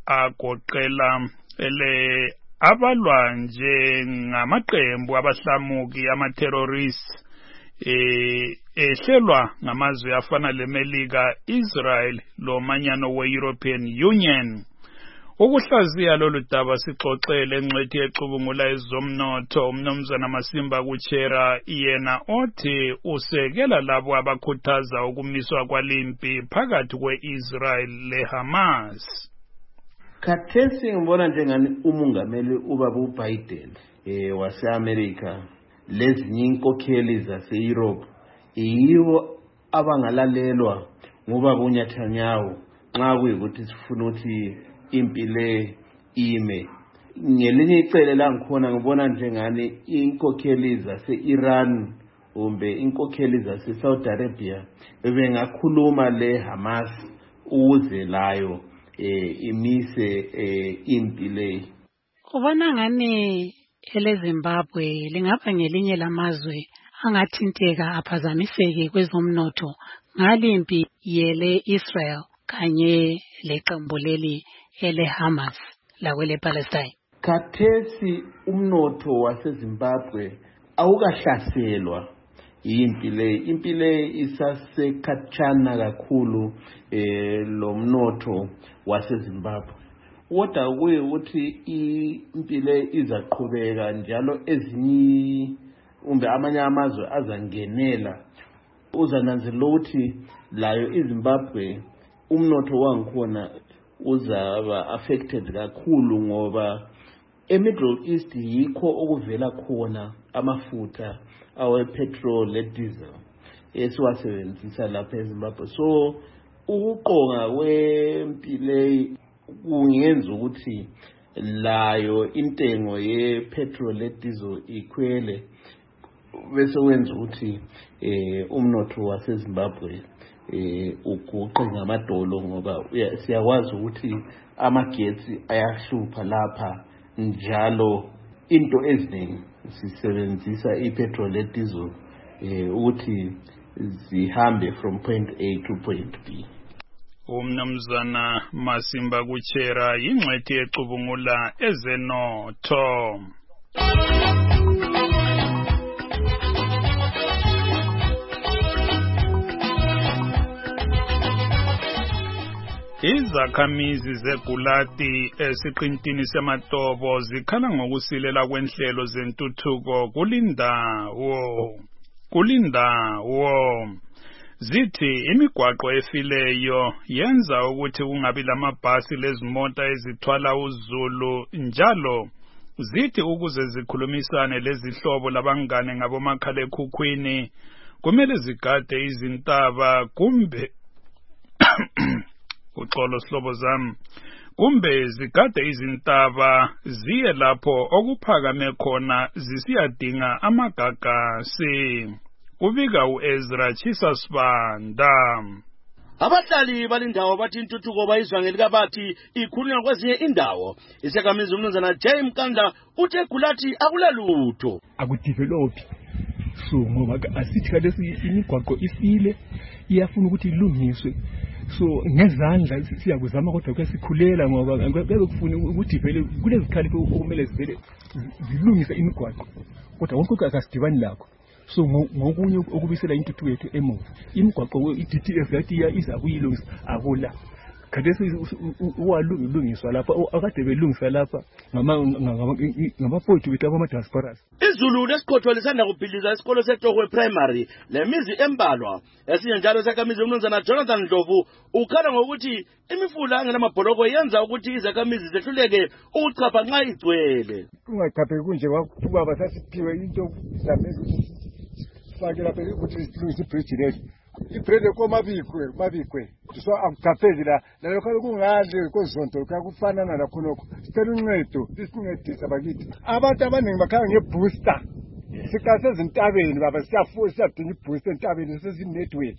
agoqela ele abalwa nje ngamaqembu abahlamuki ama-terrorists eh ehlelwa ngamazwe afana leMelika, Israel lomanyano we-European Union. Ukuhlaziya lolu daba sixoxele engcwethi ecubungula ezomnotho umnumzana Masimba Kuchera yena othi usekela labo abakhuthaza ukumiswa kwalimpi phakathi kwe-Israel leHamas. Khathesi ngibona njengani umongameli ubaba uBiden eh wase-America lezinye inkokheli zase-Europe yiwo abangalalelwa ngobaba uNetanyahu nxa kuyikuthi sifuna ukuthi impile ime. Ngelinye icele la ngikhona ngibona njengani inkokheli zase-Iran kumbe inkokheli zase-Saudi Arabia bengakhuluma le-Hamas ukuze layo eh imise eh impile. Ubona ngani ele Zimbabwe lingaba ngelinye lamazwe angathinteka aphazamiseke kwezomnotho ngalimpi yele Israel kanye leqembu leli ele Hamas lakwele Palestine. Khathesi umnotho waseZimbabwe awukahlaselwa impile impile isasekhatshana kakhulu eh lomnotho waseZimbabwe. Kodwa kuye ukuthi impile izaqhubeka njalo ezinyi umbe amanye amazwe azangenela uzananzelela ukuthi layo iZimbabwe umnotho wangikhona uzaba affected kakhulu ngoba eMiddle East yikho okuvela khona amafutha awe petrol le diesel esiwasebenzisa lapha eZimbabwe. So ukuqonga kwempile kungenza ukuthi layo intengo ye petrol le diesel ikhwele bese wenza ukuthi eh umnotho waseZimbabwe eh uguqe ngamadolo ngoba siyakwazi ukuthi amagetsi ayahlupha lapha njalo into eziningi sisebenzisa ipetrol le diesel eh ukuthi zihambe from point A to point B. Umnumzana Masimba Kuchera ingcwethi ecubungula ezenotho. Izakhamizi zegulati esiqintini sematobo zikhala ngokusilela kwenhlelo zentuthuko kulindawo kulindawo zithi imigwaqo efileyo yenza ukuthi kungabi lamabhasi lezimota ezithwala uzulu njalo zithi ukuze zikhulumisane lezihlobo labangane ngabomakhalekhukhwini kumele zigade izintaba kumbe uxolo sihlobo zami kumbe zigade izintaba ziye lapho okuphakame khona zisiyadinga amagagasi. Kubika uEzra Chisasbanda. Abahlali balindawo bathi intuthuko bayizwa ngelika bathi ikhulunywa kwezinye indawo. Isekhamizi umnumzana Jay Mkanda uthe Gulati akulalutho. Akudevelop. So ngoba asithi kalesi imigwaqo ifile iyafuna ukuthi ilungiswe. So ngezandla siyakuzama kodwa kwesikhulela ngoba ngeke kufune ukuthi vele kulezikhali okumele zivele zilungisa imigwaqo. Kodwa wonke akasidibani lakho. So ngokunye okubisela intuthuko yethu emuva imigwaqo i-D T F yathi iza kuyilungisa akula kadese walungiswa lapha akade belungisa lapha ngama ngamaphoyinti wethu abama diasporas. Izulu lesikhotho lisanda kubhiliza isikolo seTokwe Primary lemizi embalwa esinye njalo sekhamizi umnumzana Jonathan Ndlovu ukhala ngokuthi imifula engenamabholoko yenza ukuthi izakhamizi zehluleke ukuchapha nxa igcwele. Ungachaphe kunje kwakuba basasiphiwe into zamele fake lapha ukuthi silungise ibridge lethu ibridge komabikwe mabikwe so akuchaphezi la nalokho kungadle kozonto kakufanana lakhonokho sicela uncedo isincedisa bakithi abantu abaningi bakhala ngebooster sikase ezintabeni baba siyafuza siyadinga ibooster entabeni sesinetwork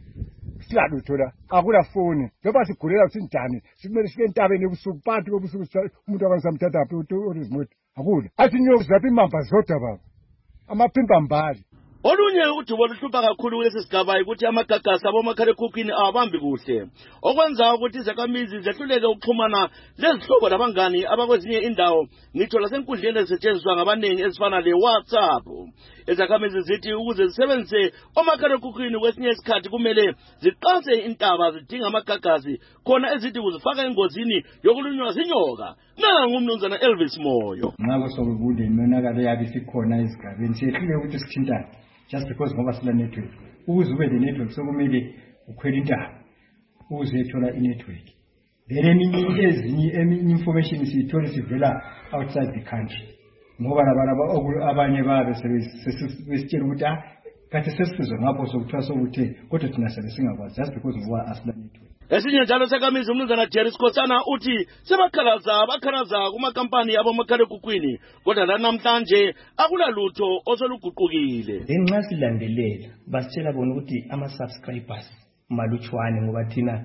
siyalutho la akula phone njengoba sigulela ukuthi njani simele sike entabeni ebusuku bantu bobusuku umuntu abangisamthatha apho urizimoto akula athi nyoku zaphi imamba zodwa baba amaphimba mbali. Olunye udubo luhlupha kakhulu kulesi sigaba ukuthi amagagasi abomakhalekhukhwini awabambi kuhle okwenza ukuthi izakhamizi zehluleke ukuxhumana lezihlobo labangani abakwezinye indawo ngitho lasenkundleni ezisetshenziswa ngabaningi ezifana le-WhatsApp. Izakhamizi zithi ukuze zisebenzise omakhalekhukhwini kwesinye isikhathi kumele ziqanse intaba zidinga amagagasi khona ezithi kuzifaka engozini yokulunywa zinyoka. Nangu umnumzana Elvis Moyo. Ngako sokubude imonakalo yabe sikhona esigabeni sehlule ukuthi sithintane just because ngoba sila network ukuze ube le network sokumele ukhwela intaba ukuze ethola i-network then eminye ezinye eminye information siyithola sivela outside the country ngoba labantu abanye babe sebesitshela ukuthi ah kathi sesizwe ngapho sokuthiwa sokuthe kodwa thina sebe singakwazi just because ngoba asila network. Esinye njalo sekhamizi umnumzana Jerry Skosana uthi sebakhalaza bakhalaza kumakampani abomakhalekhukhwini kodwa lanamhlanje akulalutho osoluguqukile. Ngenxa silandelela basitshela bona ukuthi ama subscribers malutshwane ngoba thina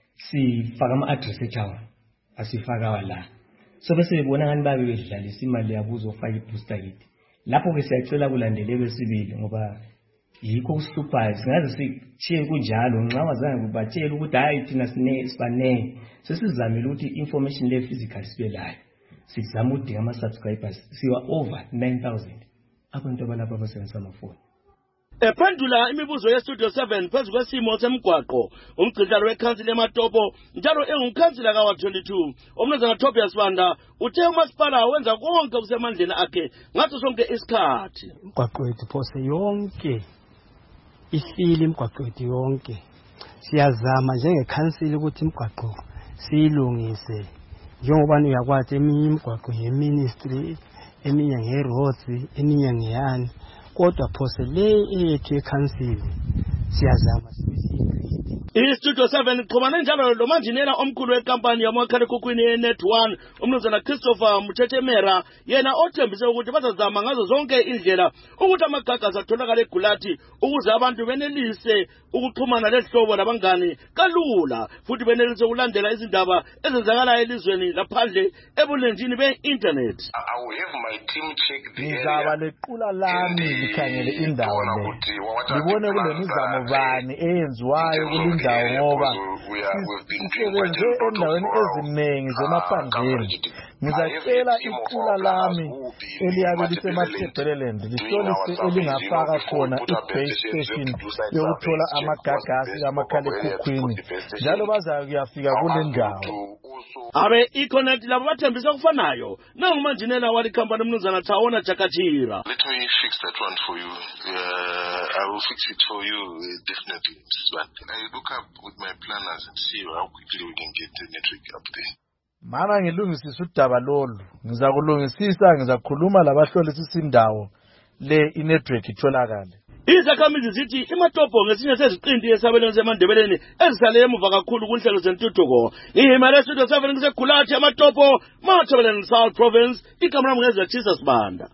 sifaka ama address etown asifaka wala so bese bebona ngani babe bedlalisa imali yabo uzofaka ibooster kit lapho ke siyacela kulandelelwe sibili ngoba yikho usihluphayo singaze sichiye kunjalo nxa wazange kubatshela ukuthi hayi thina sine sibane sesizamile ukuthi information le physical sibelayo sizama udinga ama subscribers siwa over nine thousand abantu abalapha abasebenzisa amafoni. Ephendula imibuzo ye-Studio seven phezu kwesimo semgwaqo umgcinhlalo wekhansila eMatopo njalo engumkhansila ka-Ward twenty-two umnumzana Tobias Banda uthe umasipala wenza konke okusemandleni akhe ngaso sonke isikhathi. Umgwaqo wethu phose yonke ihlile imigwaqo yethu yonke. Siyazama njengekhansili ukuthi imigwaqo siyilungise njengoba uyakwazi eminye imigwaqo ye-ministry, eminye nge-roads, eminye ngeyani, kodwa phose le eyethu ekhansili siyazama sibisiyigwidi. iStudio seven xhumana njalo lo manjinela omkhulu wekampani yamakhalekhukhwini ye-Net one umnumzana Christopher Mthethemera, yena othembise ukuthi bazazama ngazo zonke indlela ukuthi amagagasi atholakale eGuluthi ukuze abantu benelise ukuxhumana lehlobo labangani kalula futhi benelise ukulandela izindaba ezenzakalayo elizweni laphandle ebulenjini be-internet. Ngizaba lequla lami likhangele indawo le libone kulemizamo bani eyenziwayo kulindawo ngoba sisebenze endaweni eziningi zemaphandleni. Ngizacela iqula lami eliyabe lisemaThebeleland lihlolise elingafaka khona i-base station yokuthola amagagasi kamakhalekhukhwini njalo bazakuyafika kule ndawo. Abe iConnect labo bathembisa kufanayo nangumanjinela wali company umnumzana Thawona Jakachira. Let me fix that one for you. Uh, I will fix it for you uh, definitely. But I look up with my planners and see how quickly we can get the network up there. Mana ngilungisisa udaba lolu, ngizakulungisisa, ngizakhuluma labahlolisisa indawo le inetwork itholakala. Izakhamizi zithi iMatopo ngesinye seziqindi esabelweni seMandebeleni ezisale emuva kakhulu kunhlelo zentuthuko. Ihimele Studio seven ngiseGuluthi eMatopo, Matabeleland South Province, igama lami ngezwe Jesus Banda.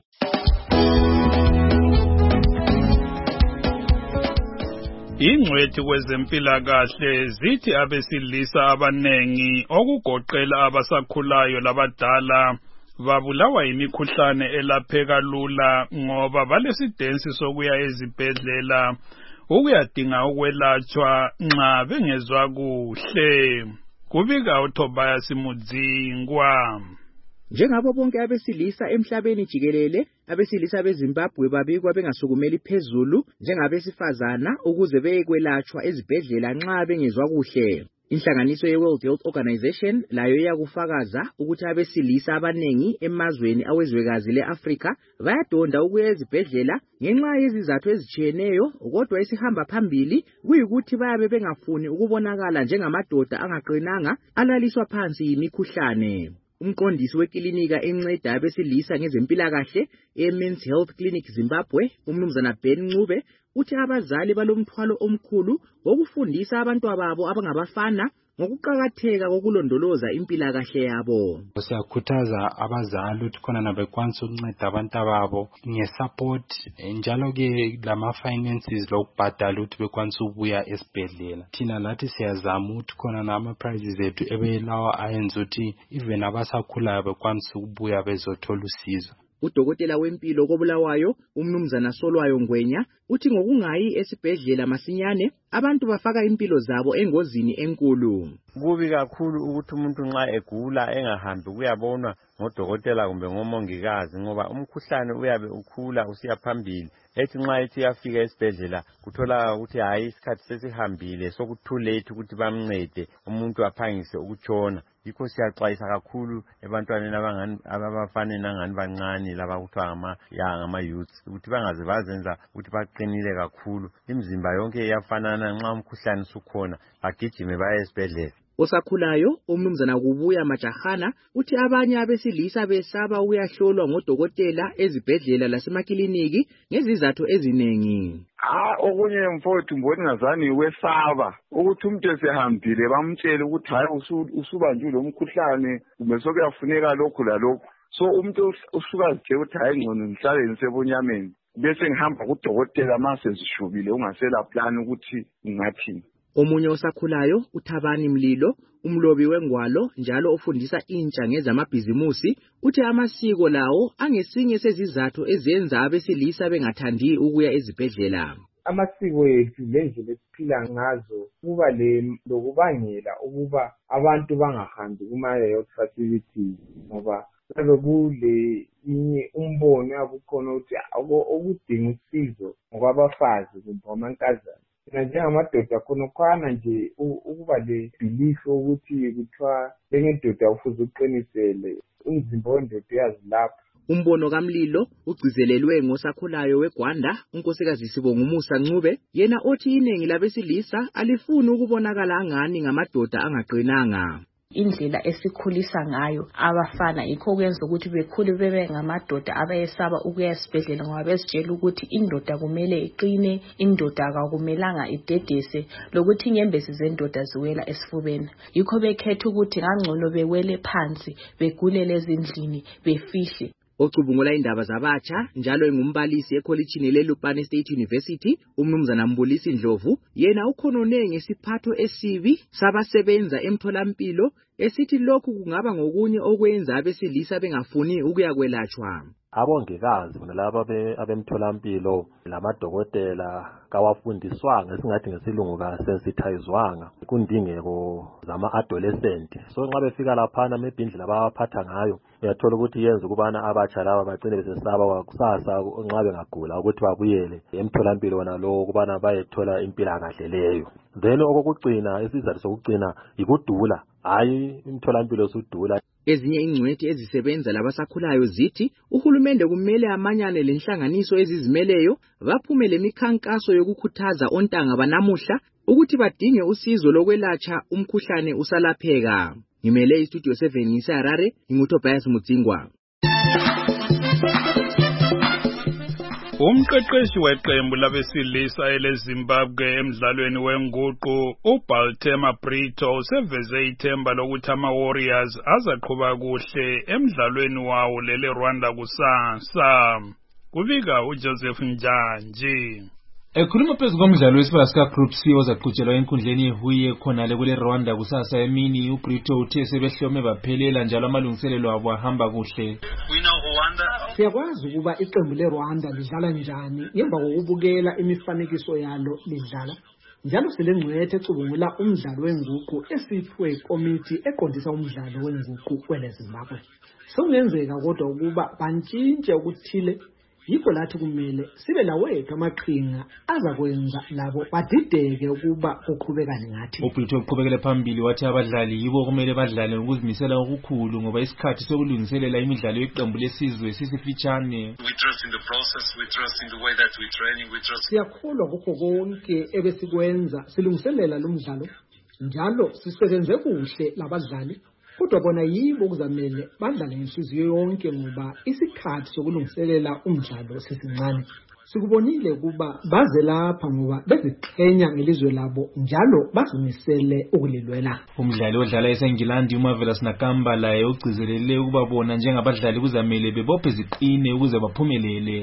Ingcwethi kwezempilakahle zithi abesilisa abanengi okugoqela abasakhulayo labadala babulawa imikhuhlane elapheka lula ngoba balesidensi sokuya ezibhedlela ukuyadinga ukwelatshwa nxa bengezwa kuhle. Kubika uTobias Mudzingwa. Njengabo bonke abesilisa emhlabeni jikelele, abesilisa beZimbabwe babikwa bengasukumeli phezulu njengabesifazana ukuze beyekwelatshwa ezibhedlela nxa bengezwa kuhle. Inhlanganiso ye-World Health Organization layo iyakufakaza ukuthi abesilisa abanengi emazweni awezwekazi le-Afrika bayadonda ukuya ezibhedlela ngenxa yezizathu ezitshiyeneyo, kodwa esihamba phambili kuyikuthi bayabe bengafuni ukubonakala njengamadoda angaqinanga alaliswa phansi yimikhuhlane. Umqondisi wekilinika enceda abesilisa ngezempilakahle e-Men's Health Clinic Zimbabwe, umnumzana Ben Ncube, uthi abazali balomthwalo omkhulu wokufundisa abantwababo abangabafana ngokuqakatheka kokulondoloza impilakahle yabo. Siyakhuthaza abazali ukuthi khona nabekwanisa ukunceda abantwababo ngesupport njalo ke lama finances lokubhadala ukuthi bekwanisa ukubuya esibhedlela. Thina lathi siyazama ukuthi khona nama prizes ethu ebelawa ayenza ukuthi even abasakhulayo bekwanisa ukubuya bezothola usizo. Udokotela wempilo koBulawayo, umnumzana Solwayo Ngwenya, uthi ngokungayi esibhedlela masinyane abantu bafaka impilo zabo engozini enkulu. Kubi kakhulu ukuthi umuntu nxa egula engahambi kuyabonwa ngodokotela kumbe ngomongikazi ngoba umkhuhlane uyabe ukhula usiya phambili. Ethi nxa ethi yafika esibhedlela kuthola ukuthi hayi isikhathi sesihambile so too late ukuthi bamncede umuntu aphangise ukutshona. Yikho siyaxwayisa kakhulu ebantwaneni abangani abafana nangani bancane laba kuthiwa ngama ngama youth ukuthi bangaze bazenza ukuthi baqinile kakhulu. Imizimba yonke iyafanana nxa umkhuhlane usukhona bagijime baye esibhedlela. Osakhulayo umnumzana Kubuya Majahana uthi abanye abesilisa besaba ukuyahlolwa ngodokotela ezibhedlela lasemakliniki ngezizathu ezinengi. Ah okunye mfowethu mboni ngazani wesaba ukuthi umuntu esehambile bamtshela ukuthi hayi usubanjwe lo mkhuhlane kumbe sokuyafuneka lokhu lalokhu. So umuntu usuka nje ukuthi hayi ngcono ngihlale nisebonyameni bese ngihamba kudokotela mase zishubile ungasela plan ukuthi ngathini. Omunye osakhulayo uThabani Mlilo, umlobi wengwalo njalo ofundisa intsha ngezamabhizimusi, uthi amasiko lawo angesinye sezizathu ezenza abesilisa bengathandi ukuya ezibhedlela. Amasiko ethu lendlela esiphila ngazo kuba le lokubangela ukuba abantu bangahambi kuma health facilities ngoba Sebe kule inye umbono yabukhona ukuthi okudinga usizo ngokwabafazi kumbe amankazana. Mina njengamadoda khona khona nje ukuba le belief ukuthi kuthiwa njengendoda ufuze uqinisele umzimba wendoda uyazilapha. Umbono kaMlilo ugcizelelwe ngosakhulayo weGwanda unkosikazi Sibonga Umusa Ncube, yena othi iningi labesilisa alifuni ukubonakala angani ngamadoda angaqinanga. Indlela esikhulisa ngayo abafana yikho kwenza ukuthi bekhule bebe ngamadoda abayesaba ukuya esibhedlela ngoba bezitshela ukuthi indoda kumele iqine, indoda akumelanga idedese, lokuthi inyembezi zendoda ziwela esifubeni. Yikho bekhetha ukuthi ngangcono bewele phansi, begulele ezindlini, befihle. Ocubungula indaba zabatsha njalo engumbalisi ekholejini leLupane State University, umnumzana Mbulisi Ndlovu, yena ukhonone ngesiphatho esibi sabasebenza emtholampilo, esithi lokhu kungaba ngokunye okwenza abesilisa bengafuni ukuyakwelatshwa. Abongikazi nalabo abemtholampilo lamadokotela kawafundiswanga, esingathi ngesilungu ka sensitizwanga kundingeko zama adolescent. So nxa befika laphana maybe indlela abaphatha ngayo uyathola ukuthi yenza ukubana abatsha laba bagcine besesaba kusasa nxa bengagula ukuthi babuyele emtholampilo wona lo ukubana bayethola impilakahle leyo. Then okokugcina isizathu sokugcina ikudula, hayi imtholampilo sudula. Ezinye ingcwethi ezisebenza labasakhulayo zithi uhulumende kumele amanyane lenhlanganiso ezizimeleyo baphume lemikhankaso yokukhuthaza ontanga banamuhla ukuthi badinge usizo lokwelatsha umkhuhlane usalapheka. Ngimele iStudio seven ngiseHarare, nginguthobias Mudzingwa. Umqeqeshi weqembu labesilisa eleZimbabwe emdlalweni wenguqu uBaltema Brito useveze ithemba lokuthi ama-Warriors azaqhuba kuhle emdlalweni wawo lele Rwanda kusasa. Kubika uJoseph Njanji. Ekhuluma phezu komdlalo wesibala ka Group C ozaqhutshelwa enkundleni yeHuye khonale kule Rwanda kusasa emini, uBrito uthe sebehlome baphelela njalo amalungiselelo abo ahamba kuhle. Siyakwazi ukuba iqembu leRwanda lidlala njani ngemva kokubukela imifanekiso yalo lidlala. Njalo silengcwethe ecubungula umdlalo wenguqu esiphiwe ikomiti eqondisa umdlalo wenguqu kweleZimbabwe. Sokungenzeka kodwa ukuba bantshintshe ukuthile, yikho lathi kumele sibe lawethu amaqhinga azakwenza labo badideke ukuba kuqhubekane ngathi. uBrito uqhubekele phambili wathi abadlali yibo kumele badlale ngokuzimisela okukhulu ngoba isikhathi sokulungiselela imidlalo yeqembu lesizwe sisifitshane. We trust in the process, we trust in the way that we training, we trust. Siyakholwa kukho konke ebesikwenza silungiselela lo mdlalo, njalo sisebenze kuhle labadlali. Kodwa bona yibo kuzamele badlale ngenhliziyo yonke ngoba isikhathi sokulungiselela umdlalo sesincane. Sikubonile kuba baze lapha ngoba beziqhenya ngelizwe labo njalo bazimisele ukulilwela. Umdlali odlala eseNgilandi uMarvelous Nakamba laye ugcizelele ukuba bona njengabadlali kuzamele bebophe ziqine ukuze baphumelele.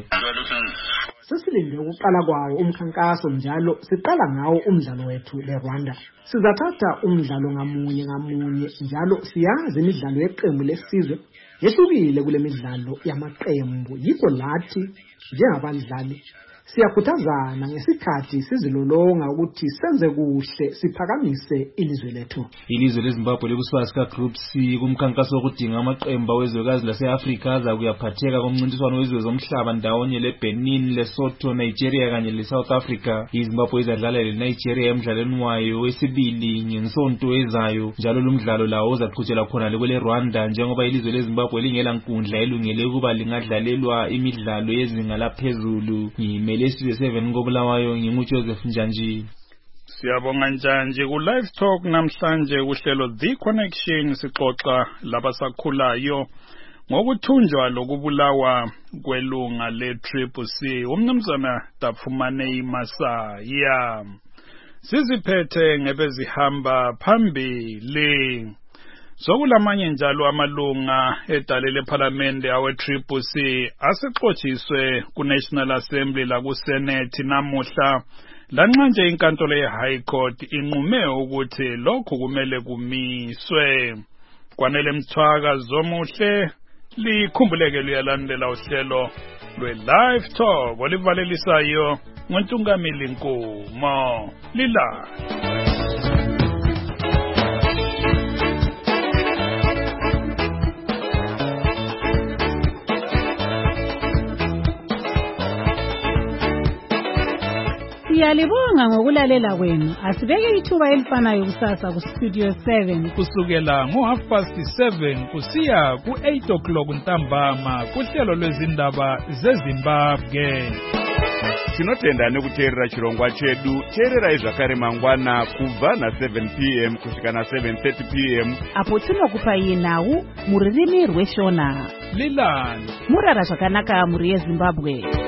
Sesilinde ukuqala kwawo umkhankaso njalo siqala ngawo umdlalo wethu leRwanda. Sizathatha umdlalo ngamunye ngamunye njalo siyazi imidlalo yeqembu lesizwe yehlukile kule midlalo yamaqembu. Yikho lathi njengabadlali siyakhuthazana ngesikhathi sizilolonga ukuthi senze kuhle siphakamise ilizwe lethu. Ilizwe leZimbabwe lekusasa ka Group C kumkhankaso wokudinga amaqembu awezwekazi laseAfrika aza kuyaphatheka komncintiswano wezwe zomhlaba ndawonye leBenin, Lesotho, Nigeria kanye leSouth Africa. iZimbabwe izadlala leNigeria emdlalweni wayo wesibili ngesonto ezayo, njalo lo mdlalo lawo uzaqhutshela khona lekule Rwanda njengoba ilizwe leZimbabwe lingela nkundla elungele ukuba lingadlalelwa imidlalo yezinga laphezulu. Ngimele seven ngobulawayo nginguJoseph Njanji. Siyabonga Njanji ku live talk namhlanje kuhlelo The Connection sixoxa labasakhulayo ngokuthunjwa lokubulawa kwelunga le Triple C umnumzana Dapfumane Masaya. Siziphethe ngebezihamba phambili. Sokulamanye njalo amalunga edalele parliamente awe Triple C asexotshiswe ku National Assembly la ku Senate namuhla, lanxa nje inkantolo ye High Court inqume ukuthi lokho kumele kumiswe. Kwanele Mthwaka zomuhle likhumbuleke liyalandela uhlelo lwe live talk olivalelisayo ngoNtungamili Nkomo lila. Siyalibonga ngokulalela kwenu. Asibeke ithuba elifanayo kusasa ku Studio seven kusukela ngo half past seven kusiya ku eight o'clock ntambama kuhlelo lwezindaba zeZimbabwe. Tinotenda nekuteerera chirongwa chedu. Teererai zvakare mangwana kubva na seven p m kusvika na seven thirty p m apo tinokupai nhau mururimi rweshona. Lilani murara zvakanaka muri yeZimbabwe.